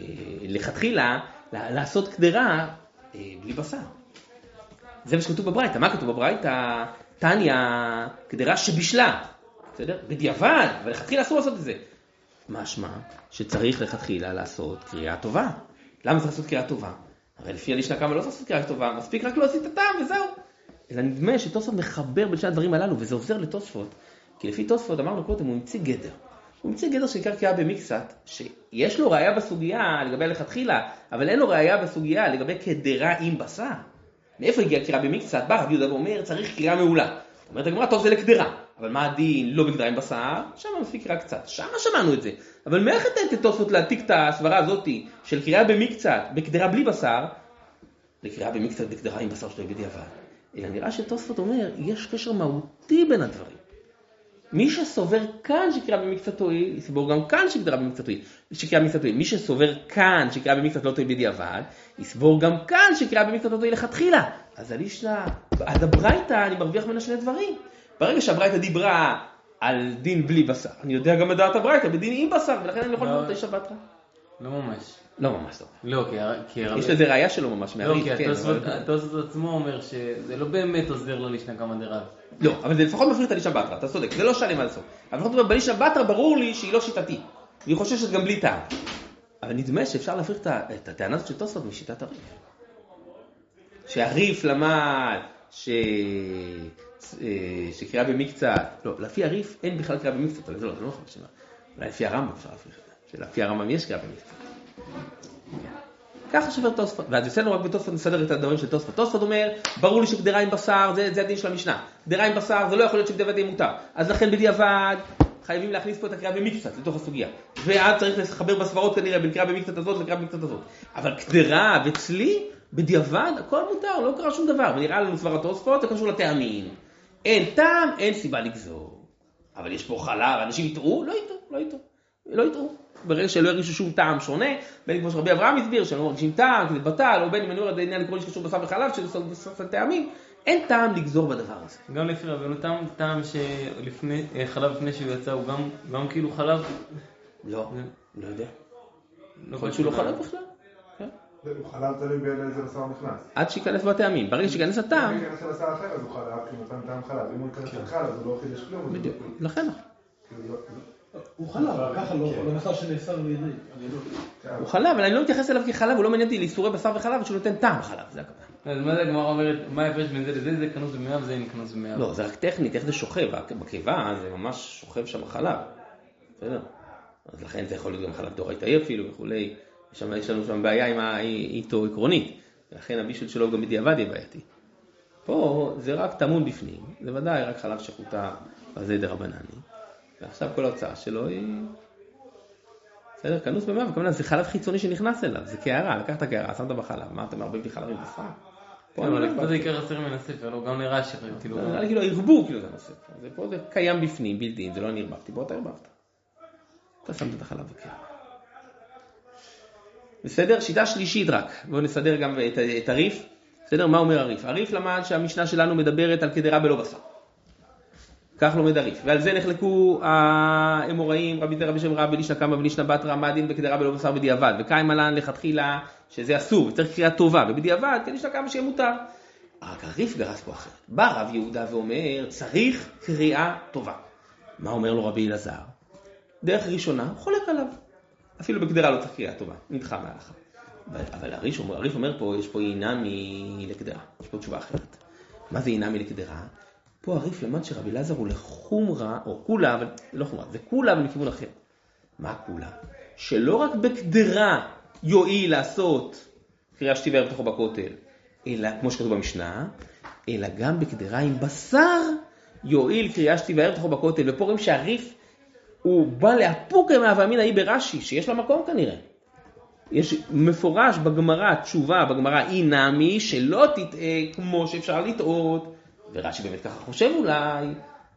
לכתחילה לעשות קדרה אה, בלי בשר. זה מה שכתוב בברייתא. מה כתוב בברייתא? תניא, קדרה שבשלה. בסדר? בדיעבד, אבל לכתחילה אסור לעשות את זה. משמע שצריך לכתחילה לעשות קריאה טובה. למה צריך לעשות קריאה טובה? הרי לפי הלישנה כמה לא צריך לעשות קריאה טובה, מספיק רק להוציא את הטעם וזהו. אלא נדמה שתוספות מחבר בין שני הדברים הללו, וזה עוזר לתוספות. כי לפי תוספות אמרנו קודם, הוא המציא גדר. הוא המציא גדר שנקרא קריאה במקצת, שיש לו ראיה בסוגיה לגבי לכתחילה, אבל אין לו ראיה בסוגיה לגבי קדרה עם בשר. מאיפה הגיעה קריאה במקצת? בא רבי יהודה ואומר, צריך קריאה מעולה. אומרת הגמרא, טוב זה לקדרה. אבל מה הדין? לא בקדרה עם בשר, שם מספיק קריאה קצת. שם שמענו את זה. אבל מאיך אתם תוספות להעתיק את הסברה הזאת של קריאה במקצת, בקדרה בלי בשר, לקריאה במקצת בקדרה עם בשר שלו בדיעבד? אלא נראה שתוספות אומר, יש קשר מהותי בין הדברים. מי שסובר כאן שקריאה במקצת טועה, יסבור גם כאן שקריאה במקצת טועה. שקריאה במקצת טועה. מי שסובר כאן שקריאה במקצת לא טועה בדיעבד, יסבור גם כאן שקריאה במקצת לא טועה לכתחילה. אז הלישנה, אז הברייתא, אני מרוויח ממנה שני דברים. ברגע שהברייתא דיברה על דין בלי בשר, אני יודע גם לדעת הברייתא בדין עם בשר, ולכן אני יכול לראות את השבת. לא ממש. לא ממש טוב. לא, כי... יש לזה ראייה שלו ממש מהריף, לא, כי כן. התוספות עצמו אומר שזה לא באמת עוזר לו לשנה כמה דרב. לא, אבל זה לפחות מפריך את הלישנה בתרא, אתה צודק, זה לא שלם עד הסוף. אבל לפחות בלישנה בתרא ברור לי שהיא לא שיטתית. והיא חוששת גם בלי טעם. אבל נדמה שאפשר להפריך את הטענה הזאת של תוספות משיטת הריף. שהריף למד ש... שקריאה במקצת, לא, לפי הריף אין בכלל קריאה במקצת, אבל זה לא, זה לא נכון שמה. אולי לפי הרמב"ם אפשר להפריך את זה, שלפי הרמב"ם יש קריאה במקצת. ככה שבר תוספות, ואז יוצאנו רק בתוספות נסדר את הדברים של תוספות. תוספות אומר, ברור לי שקדרה עם בשר, זה, זה הדין של המשנה. קדרה עם בשר, זה לא יכול להיות שבדיעבד יהיה מותר. אז לכן בדיעבד חייבים להכניס פה את הקריאה במקצת לתוך הסוגיה. ואז צריך לחבר בסברות כנראה בין קריאה במקצת הזאת לקריאה במקצת הזאת. אבל קדרה וצלי, בדיעבד, הכל מותר, לא קרה שום דבר. ונראה לנו סברת תוספות, זה קשור לטעמים. אין טעם, אין סיבה לגזור. אבל יש פה חלב, אנשים יתראו, לא יתראו, לא יתראו, לא יתראו. ברגע שלא ירגישו שום טעם שונה, בין כמו שרבי אברהם הסביר, שלא מרגישים טעם, כזה בטל, או בין אם אני אומר, עניין עקרוני שקשור בשר וחלב, שזה בסוף הטעמים, אין טעם לגזור בדבר הזה. גם לפי רבנו, טעם, טעם שלפני, חלב לפני שהוא יצא, הוא גם, גם כאילו חלב? לא, לא יודע. יכול שהוא לא חלב בכלל. הוא חלב תלוי באיזה בשר נכנס. עד שיכנס בטעמים, ברגע שיכנס הטעם... אם ייכנס לבשר אחר, אז הוא חלב, כי הוא נתן טעם חלב. אם הוא ייכנס לחלב, אז הוא לא חידש כלום. בדיוק, לכן. הוא חלב, ככה לא, לא בכלל שנאסר לידי. הוא חלב, אבל אני לא מתייחס אליו כחלב, הוא לא מעניין אותי לאיסורי בשר וחלב, שהוא נותן טעם בחלב, זה הכוונה. אז מה זה הגמרא אומרת, מה ההפרש בין זה לזה, זה כנוס במאה וזה אין כנוס במאה? לא, זה רק טכנית, איך זה שוכב, בקיבה זה ממש שוכב שם חלב. בסדר? אז לכן זה יכול להיות גם חלב דאורייתא אפילו וכולי. יש לנו שם בעיה עם איתו עקרונית, ולכן הבישול שלו גם בדיעבד יהיה בעייתי. פה זה רק טמון בפנים, זה ודאי רק חלב שחוטה וזה דרבנני. ועכשיו כל ההוצאה שלו היא... בסדר, כנוס במאה, וכמובן זה חלב חיצוני שנכנס אליו, זה קערה, לקחת קערה, שמת בחלב, מה אתה מערבב לי חלב עם בשר? אבל זה עיקר הסר מן הספר, לא גם נראה שחר, כאילו... נראה לי כאילו הרבו כאילו זה הספר, פה זה קיים בפנים, בלתי, זה לא נרבבתי, בוא אתה הרבבת. אתה שמת את החלב בקערה. בסדר? שיטה שלישית רק, בואו נסדר גם את, את הריף. בסדר? מה אומר הריף? הריף למד שהמשנה שלנו מדברת על קדרה בלא בשר. כך לומד הריף. ועל זה נחלקו האמוראים, רבי זרע בשם רב, בלישנא קמא ובלישנא בתרא, מה הדין בקדרה בלא בשר בדיעבד. וקיים עלן לכתחילה שזה אסור, וצריך קריאה טובה, ובדיעבד בלישנא קמא שיהיה מותר. רק הריף גרס פה אחרת. בא רב יהודה ואומר, צריך קריאה טובה. מה אומר לו רבי אלעזר? דרך ראשונה, חולק עליו. אפילו בקדרה לא צריך קריאה טובה, נדחה מהלכה. אבל הריף אומר, הריף אומר פה, יש פה עינה מלקדרה, יש פה תשובה אחרת. מה זה עינה מלקדרה? פה הריף למד שרבי אלעזר הוא לחומרה, או כולה, אבל לא חומרה, זה כולה אבל מכיוון אחר. מה כולה? שלא רק בקדרה יועיל לעשות קריאה שתי וערב תוכו בכותל, אלא כמו שכתוב במשנה, אלא גם בקדרה עם בשר יועיל קריאה שתי וערב תוכו בכותל, ופה רואים שהריף הוא בא להפוק מהאמין ההיא ברש"י, שיש לה מקום כנראה. יש מפורש בגמרא, תשובה בגמרא, אי נמי, שלא תטעה כמו שאפשר לטעות, ורש"י באמת ככה חושב אולי,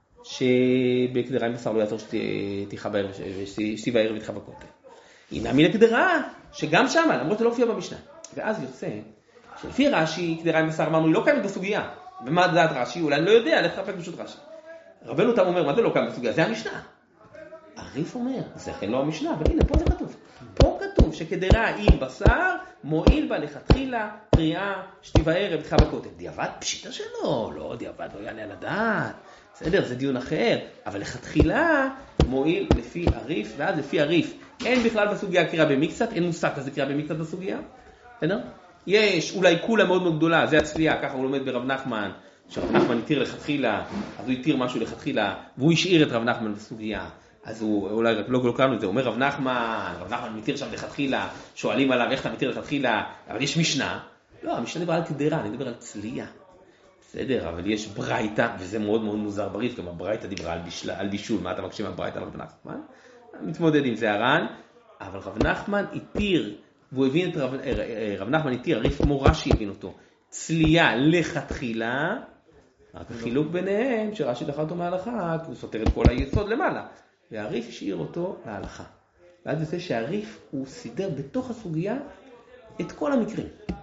שבקדרה עם בשר לא יעזור שתיכה בערב, שתי וערב ותיכה בכותל. אי נמי לקדרה, שגם שמה, למרות שלא הופיע במשנה. ואז יוצא, שלפי רש"י, קדרה עם בשר אמרנו, היא לא קיימת בסוגיה. ומה דעת רש"י? אולי אני לא יודע, לך תחפש פשוט רש"י. רבנו תם אומר, מה זה לא קיימת בסוגיה? זה המשנה. הריף אומר, זה לכן לא המשנה, אבל הנה, פה זה כתוב. פה כתוב שקדרה עם בשר, מועיל בה לכתחילה, קריאה, שתי וערב, תיכה בכותל. דיעבד פשיטה שלו, לא, דיעבד לא יעלה על הדעת. בסדר, זה דיון אחר. אבל לכתחילה, מועיל לפי הריף, ואז לפי הריף. אין בכלל בסוגיה קריאה במקצת, אין מושג כזה קריאה במקצת בסוגיה. בסדר? יש אולי כולה מאוד מאוד גדולה, זה הצלייה, ככה הוא לומד ברב נחמן, שרב נחמן התיר לכתחילה, אז הוא התיר משהו לכתחילה, והוא השאיר את רב נחמן בסוגיה. אז הוא אולי רק לא קראנו את זה, אומר רב נחמן, רב נחמן מתיר שם לכתחילה, שואלים עליו איך אתה מתיר לכתחילה, אבל יש משנה. לא, המשנה דיבר על קדרה, אני מדבר על צלייה. בסדר, אבל יש ברייתא, וזה מאוד מאוד מוזר בריף, גם הברייתא דיברה על, בישל, על בישול, מה אתה מקשיב מהברייתא על רב נחמן? מתמודד עם זה הר"ן, אבל רב נחמן התיר, והוא הבין את רב, רב נחמן התיר, הריף כמו רש"י הבין אותו, צלייה לכתחילה, רק החילוק ביניהם, שרש"י דחה אותו מההלכה, כי הוא סותר את כל היסוד למעלה. והריף השאיר אותו להלכה. ואז יוצא שהריף הוא סידר בתוך הסוגיה את כל המקרים.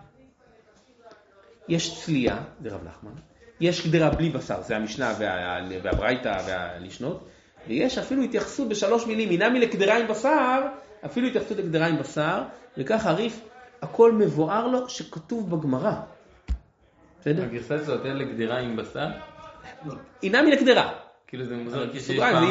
יש צלייה, זה רב נחמן, יש קדרה בלי בשר, זה המשנה וה, והברייתא והלישנות, ויש אפילו התייחסות בשלוש מילים, אינמי לקדרה עם בשר, אפילו התייחסות לקדרה עם בשר, וכך הריף, הכל מבואר לו שכתוב בגמרא. בסדר? הגרסה שלו יותר לקדרה עם בשר? אינמי לקדרה. כאילו זה מוזר, כי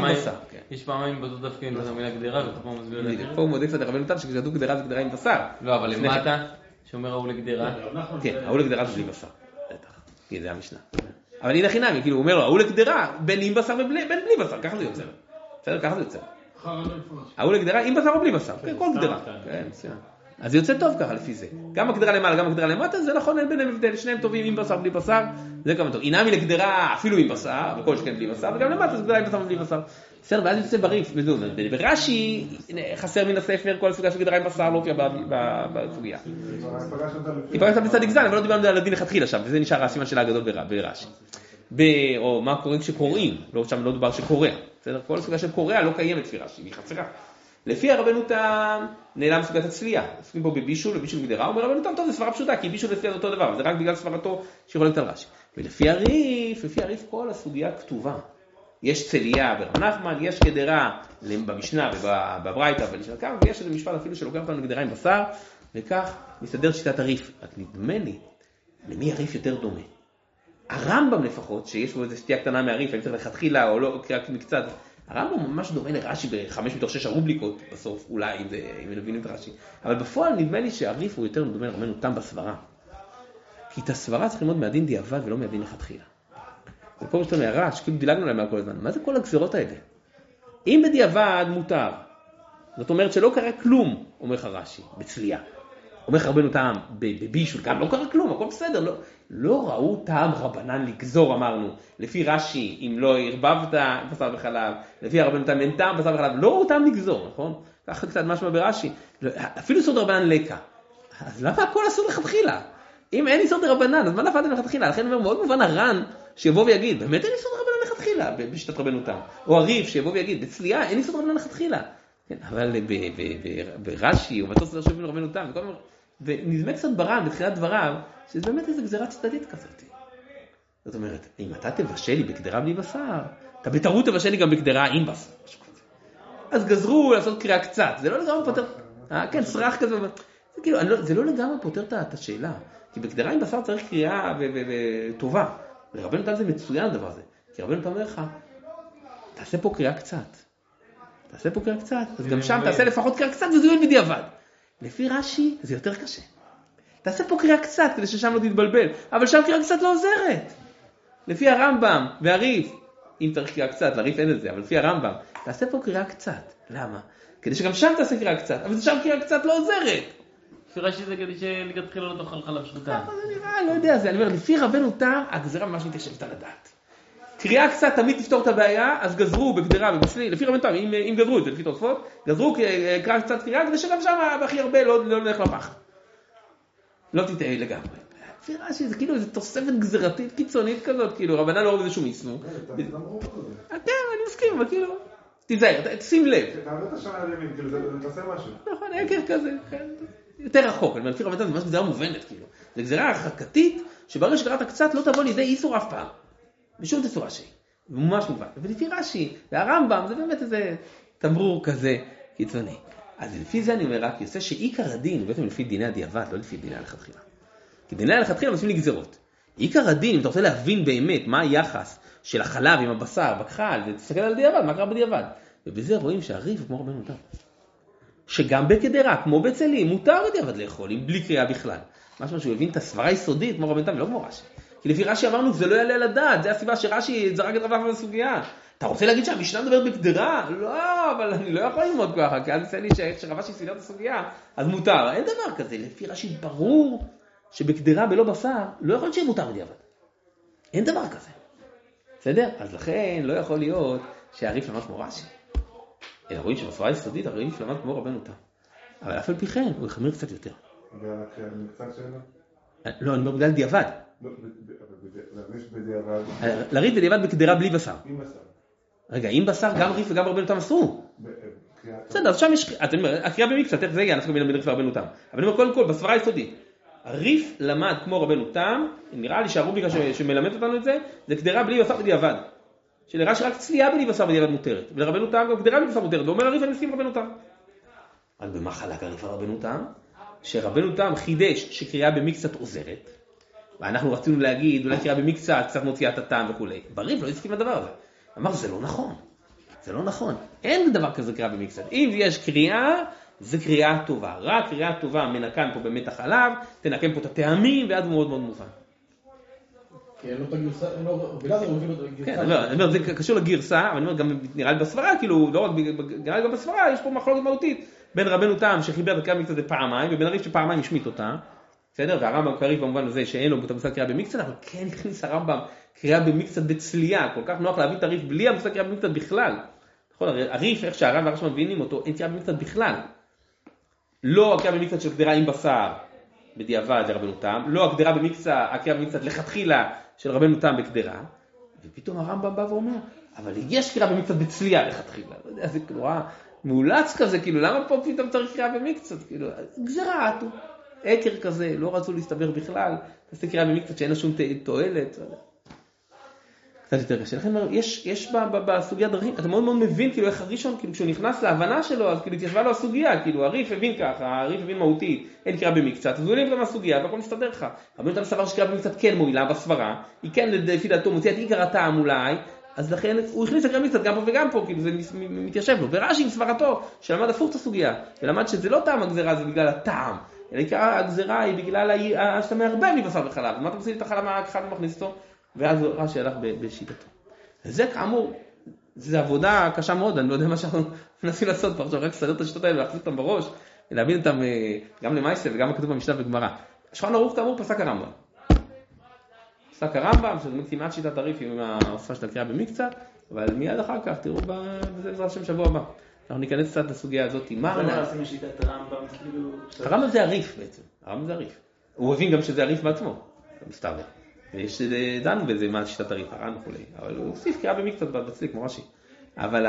יש פעמיים באותו דווקא עם המילה גדרה, ואתה פה מסביר לי. פה הוא מודף את הרבנו תם שכשכתוב גדרה זה גדרה עם בשר. לא, אבל למטה, שאומר ההוא לגדרה. כן, ההוא לגדרה זה בלי בשר. בטח, כי זה המשנה. אבל הנה חינמי, כאילו הוא אומר לו, ההוא לגדרה, בין עם בשר ובין בלי בשר, ככה זה יוצא. בסדר, ככה זה יוצא. ההוא לגדרה עם בשר או בלי בשר, כל גדרה. אז זה יוצא טוב ככה לפי זה. גם הגדרה למעלה, גם הגדרה למטה, זה נכון, אין ביניהם הבדל, שניהם טובים עם בשר, בלי בשר, זה כמה טוב. אינמי לגדרה אפילו עם בשר, וכל שכן בלי בשר, וגם למטה זה גדרה עם בשר ובלי בשר. בסדר, ואז יוצא בריף, וזהו, ברש"י חסר מן הספר, כל הסוגיה של גדרה עם בשר לא הופיע בסוגיה. היא פגשת בצדיק זן, אבל לא דיברנו על הדין לכתחילה שם, וזה נשאר הסימן שלה הגדול ברש"י. או מה קוראים כשקוראים, לא שם לא דובר שקורא. בסדר, כל הסוגיה של קורא לא קיימת לפי רש"י, היא חסרה. לפי הרבנות נעלם סוגת הצלייה. עוסקים פה בבישול, בבישול גדרה, אומר רבנות טוב, זה סברה פשוטה, כי בישול וצלייה זה אותו דבר, זה רק בגלל סברתו שיכולת על רש"י. ולפי הריף, לפי הריף כל הסוגיה כתובה. יש צלייה ברב נחמן, יש גדרה במשנה ובברייתא ולשם כך, ויש איזה משפט אפילו שלוקח אותנו גדרה עם בשר, וכך מסתדר שיטת הריף. רק נדמה לי, למי הריף יותר דומה? הרמב"ם לפחות, שיש בו איזה שתייה קטנה מהריף, אני צריך לכתחילה או לא, רק מקצת, הרמב"ם ממש דומה לרש"י בחמש מתוך שש הרובליקות בסוף, אולי אם, זה, אם מבינים את רש"י. אבל בפועל נדמה לי שהריף הוא יותר דומה לרבנו תם בסברה. כי את הסברה צריך ללמוד מהדין דיעבד ולא מהדין לכתחילה. ופה יש לנו הערה שכאילו דילגנו להם כל הזמן. מה זה כל הגזירות האלה? אם בדיעבד מותר, זאת אומרת שלא קרה כלום, אומר לך רש"י, בצלייה. אומר לך רבנו תם בבישול, גם לא קרה כלום, הכל בסדר. לא, לא ראו טעם רבנן לגזור, אמרנו, לפי רש"י, אם לא הרבבת בשר וחלב, לפי הרבנו תם אין טעם בשר וחלב, לא ראו טעם לגזור, נכון? ככה קצת משמע ברש"י. אפילו סוד רבנן לקה. אז למה הכל אסור לכתחילה? אם אין יסוד רבנן, אז מה נפלתם לכתחילה? לכן אומר מאוד מובן הר"ן שיבוא ויגיד, באמת אין יסוד רבנן לכתחילה בשיטת רבנו תם. או הריף שיבוא ויגיד, בצלייה אין יסוד רבנן לכתחילה. כן, אבל ברש"י או בתוספות של רבנו תם, ונדמה קצת בר"ן בתחילת דבריו, שזה באמת איזו גזירה צדדית כזאת. זאת אומרת, אם אתה תבשל לי בקדרה בלי בשר, אתה בטעות תבשל לי גם בקדרה עם בשר. אז גזרו לעשות קריאה קצת, זה לא לגמרי פותר, אה, כן, סרח כזה, זה כאילו, זה לא לגמרי פותר את השאלה, כי בקדרה עם בשר צריך קריאה וטובה, ורבנו תם זה מצוין הדבר הזה, כי רבנו תם אומר לך, תעשה פה קריאה קצת, תעשה פה קריאה קצת, אז גם שם תעשה לפחות קריאה קצת וזה יהיה בדיעבד. לפי רש"י זה יותר קשה. תעשה פה קריאה קצת כדי ששם לא תתבלבל, אבל שם קריאה קצת לא עוזרת. לפי הרמב"ם והריף, אם צריך קריאה קצת, לריף אין את זה, אבל לפי הרמב"ם, תעשה פה קריאה קצת. למה? כדי שגם שם תעשה קריאה קצת, אבל שם קריאה קצת לא עוזרת. לפי רש"י זה כדי שלכתחילה לא תאכל חלב שחוטה. זה נראה, לא יודע, זה, אני אומר, לפי רבנו תם, הגזירה ממש מתיישבת על הדעת. קריאה קצת תמיד תפתור את הבעיה, אז גזרו בגדרה ובצלי, לפי רבנו תם, אם, אם גזרו את זה, לפי תוספות, גזרו קריאה קצת קריאה, כדי שגם שם הכי הרבה לא, לא נלך לפח. לא תטעה לגמרי. לפי רש"י זה כאילו איזו תוספת גזירתית קיצונית כזאת, כאילו רבנן לא רואה בזה שום איסור. אתם, אני מסכים, אבל כאילו, תיזהר, שים לב. תעבוד את השנה לימין, כאילו זה תעשה משהו. נכון, עקר כזה, יותר רחוק, אבל לפי רבנן זה ממש גזירה מובנת, כאילו. זה גזירה הרחקתית, שברגע שקראת קצת לא תבוא לידי איסור אף פעם. בשום תצורה שהיא. ממש מובן. ולפי רש"י, והרמב"ם, זה באמת איזה תמרור כזה קיצוני. אז לפי זה אני אומר רק, יוצא שעיקר הדין, הוא בעצם לפי דיני הדיעבד, לא לפי דיני הלכתחילה. כי דיני הלכתחילה עושים לי גזירות. עיקר הדין, אם אתה רוצה להבין באמת מה היחס של החלב עם הבשר, בכחל, ותסתכל על הדיעבד, מה קרה בדיעבד. ובזה רואים שהריף הוא כמו רבנו תם. שגם בקדרה, כמו בצלים, מותר בדיעבד לאכול, עם בלי קריאה בכלל. משהו שהוא הבין את הסברה היסודית, כמו רבנו תם, ולא כמו רש"י. כי לפי רש"י אמרנו, זה לא יעלה על הדעת, זה הסיבה שרש"י זרק את רבנו בסוגיה. אתה רוצה להגיד שהמשנה מדברת בקדרה? לא, אבל אני לא יכול ללמוד ככה, כי אז יצא לי שרש"י סידר את הסוגיה, אז מותר. אין דבר כזה, לפי רש"י ברור שבקדרה בלא בשר, לא יכול שיהיה מותר בדיעבד. אין דבר כזה. בסדר? אז לכן לא יכול להיות שהריף למד כמו רש"י. אלא רואים שבסברה היסודית הריף למד כמו רבנו תם. אבל אף על פי כן, הוא יחמיר קצת יותר. והמקצת שלו? לא, אני אומר בגלל דיעבד. לא, לריף בדיעבד. לריף בדיעבד בקדרה בלי בשר. עם בשר. רגע, עם בשר גם ריף וגם רבנו תם אסרו. בסדר, אז שם יש, אתה אומר, הקריאה במקצת, איך זה יגיע, אנחנו בין ריף ורבנו תם. אבל אני אומר, קודם כל, בסברה היסודית, הריף למד כמו רבנו תם, נראה לי שהרובליקה שמלמדת אותנו את זה, זה קדרה בלי בשר בדיעבד. שלרש"י רק צלייה בלי בשר בדיעבד מותרת, ולרבנו תם גם גדרה בלי בשר מותרת, ואומר הריף אני מסכים רבנו תם. אז במה חלק הריף הרבנו תם? שרבנו תם חידש שקריאה במקצת עוזרת, ואנחנו רצינו להגיד, אולי קריאה במקצת, קצת מוציאה את הטעם וכו'. בריף לא הסכים לדבר הזה. אמר, זה לא נכון. זה לא נכון. אין דבר כזה קריאה במקצת. אם יש קריאה, זה קריאה טובה. רק קריאה טובה מנקן פה באמת החלב, תנקן פה את הטעמים, ואז הוא מאוד מאוד מובן. כי אין לו את הגרסה, בגלל זה הוא מביא לו את הגרסה. כן, אני אומר, זה קשור לגרסה, אבל אני אומר, גם נראה לי בסברה, כאילו, לא רק, נראה לי גם בסברה, יש פה מחלוקת מהותית, בין רבנו תם שחיבר את הקריאה במקצת בפעמיים, ובין הריף שפעמיים השמיט אותה, בסדר? והרמב"ם קריב במובן הזה שאין לו את המושג קריאה במקצת, אבל כן הכניס הרמב"ם קריאה במקצת בצלייה, כל כך נוח להביא את הריף בלי המושג קריאה במקצת בכלל. נכון, הריף, איך שהרב והרש"ם מבינים אותו, אין קריאה במקצת בכלל. לא הקריאה במקצת של גדרה עם בשר בדיעבד לרבנו תם, לא הקדרה במקצת, הקריאה במקצת לכתחילה של רבנו תם בקדרה, ופתאום הרמב"ם בא ואומר, אבל יש קריאה במקצת בצלייה לכתחילה. לא יודע, זה נורא מאולץ כזה, כאילו, למה פה פתאום צריך קריאה במקצת? כאילו, גזרה, עקר כזה, לא רצו להסתבר בכלל, תעשה קריאה במקצת שאין לה שום תועלת. קצת יותר קשה. לכן יש, יש בסוגיה דרכים, אתה מאוד מאוד מבין כאילו איך הראשון, כאילו כשהוא נכנס להבנה שלו, אז כאילו התיישבה לו הסוגיה, כאילו הריף הבין ככה, הריף הבין מהותית, אין קריאה במקצת, אז הוא הבין גם הסוגיה, והכל מסתדר לך. אבל אתה מסבר שקריאה במקצת כן מועילה בסברה, היא כן לפי דעתו מוציאה את עיקר הטעם אולי, אז לכן הוא הכניס לקריאה במקצת גם פה וגם פה, כאילו זה מתיישב לו. ורש"י עם סברתו, שלמד הפוך את הסוגיה, ולמד שזה לא טעם הגזרה, זה בגלל הטעם. עיקר הגזרה היא בגלל שאתה מערבב מבשר וחלב. מה אתה מוסיף את החלב מהכחד ומכניס אותו? ואז רש"י הלך בשיטתו. זה כאמור, זו עבודה קשה מאוד, אני לא יודע מה שאנחנו מנסים לעשות פה, עכשיו רק לסדר את השיטות האלה ולהחזיק אותם בראש, ולהבין אותם גם למעשה וגם הכתוב במשנה וגמרא. שולחן ערוך כאמור פסק הרמב"ם. פסק הרמב"ם, שזה כמעט שיטת הריף עם ההוספה של הקריאה במקצת, אבל מיד אחר כך, תראו בזה בעזרת השם שבוע הבא. אנחנו ניכנס קצת לסוגיה הזאת. מה נעשה משיטת הרמב"ם? הרמב"ם זה הריף בעצם, הרמב"ם זה הריף. הוא הבין גם שזה הריף בעצמו, מסתבר. ויש דנו בזה מה שיטת הריף, הר"ן וכו'. אבל הוא הוסיף קריאה במקצת בצליק כמו רש"י. אבל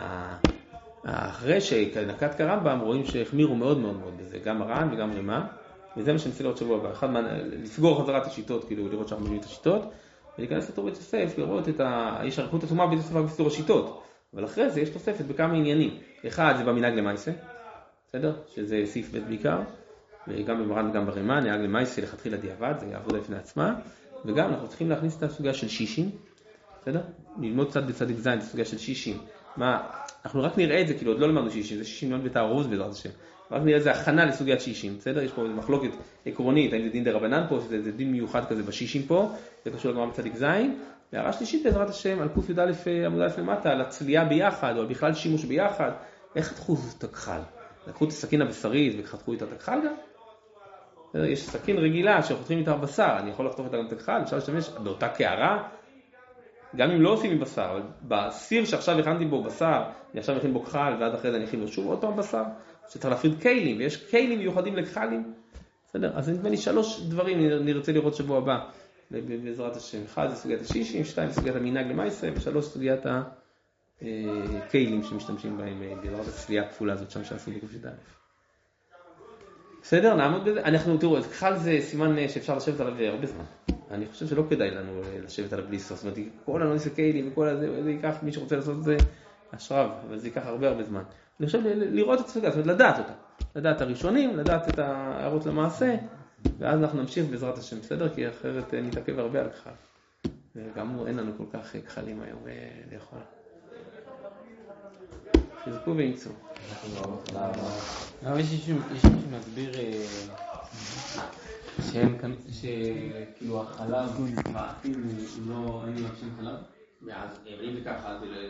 אחרי שנקט כרמב"ם רואים שהחמירו מאוד מאוד מאוד בזה, גם הר"ן וגם רמ"א, וזה מה שננסה לראות שבוע הבא. אחד, לסגור חזרת השיטות, כאילו לראות שאנחנו מבינים את השיטות, ולהיכנס לתור בית יוסף, לראות את ה... יש ערכות עצומה בית יוסף בסתור השיטות. אבל אחרי זה יש תוספת בכמה עניינים. אחד זה במנהג למעשה, בסדר? שזה סעיף ב' בעיקר, וגם במרן וגם ברמ"א, נהג למעשה לכתחילה דיעבד, זה עבודה בפני עצמה, וגם אנחנו צריכים להכניס את הסוגיה של שישים, בסדר? ללמוד קצת בצדיק זין את הסוגיה של שישים. מה, אנחנו רק נראה את זה, כאילו עוד לא למדנו שישים, זה שישים מאוד בתערוז בעזרת השם. רק נראה את זה הכנה לסוגיית שישים, בסדר? יש פה מחלוקת עקרונית, האם זה דין דרבנן פה, שזה דין מיוחד כזה בשישים פה, זה קשור לגמרי בצדיק זין. והערה שלישית בעזרת השם על קוף י"א עמוד א' למטה, על הצלייה ביחד, או על בכלל שימוש ביחד, איך חתכו את הכחל? לקחו את הסכין הבשרית וחתכו את הכחל גם? יש סכין רגילה שחותכים איתה בשר, אני יכול לחתוך איתה גם את הכחל, אפשר להשתמש באותה קערה, גם אם לא עושים מבשר, אבל בסיר שעכשיו הכנתי בו בשר, אני עכשיו מכין בו כחל, ועד אחרי זה אני אכין בו שוב עוד פעם בשר, שצריך להפריד קיילים, ויש קיילים מיוחדים לכחלים, בסדר? אז נדמה לי שלוש דברים נרצה לראות שבוע הבא, בעזרת השם. אחד זה סוגיית השישים, שתיים סוגיית המנהג למעשה, ושלוש סוגיית הקיילים שמשתמשים בהם בעזרת הצלייה הכפולה הזאת שם שעשו בקוף י"א. בסדר, נעמוד בזה. אנחנו, תראו, כחל זה סימן שאפשר לשבת עליו הרבה זמן. אני חושב שלא כדאי לנו לשבת עליו בלי סוף. זאת אומרת, כל הנושא קיילים וכל הזה, זה ייקח, מי שרוצה לעשות את זה, אשריו, אבל זה ייקח הרבה הרבה זמן. אני חושב לראות את הסוגיה, זאת אומרת, לדעת אותה. לדעת הראשונים, לדעת את ההערות למעשה, ואז אנחנו נמשיך בעזרת השם, בסדר? כי אחרת נתעכב הרבה על כחל. וגם אין לנו כל כך כחלים היום לאכול. חזקו וימצאו. אבל יש מישהו שמסביר שכאילו החלב, האפיל, לא, אין לי שם חלב? ואז אם זה ככה, זה לא...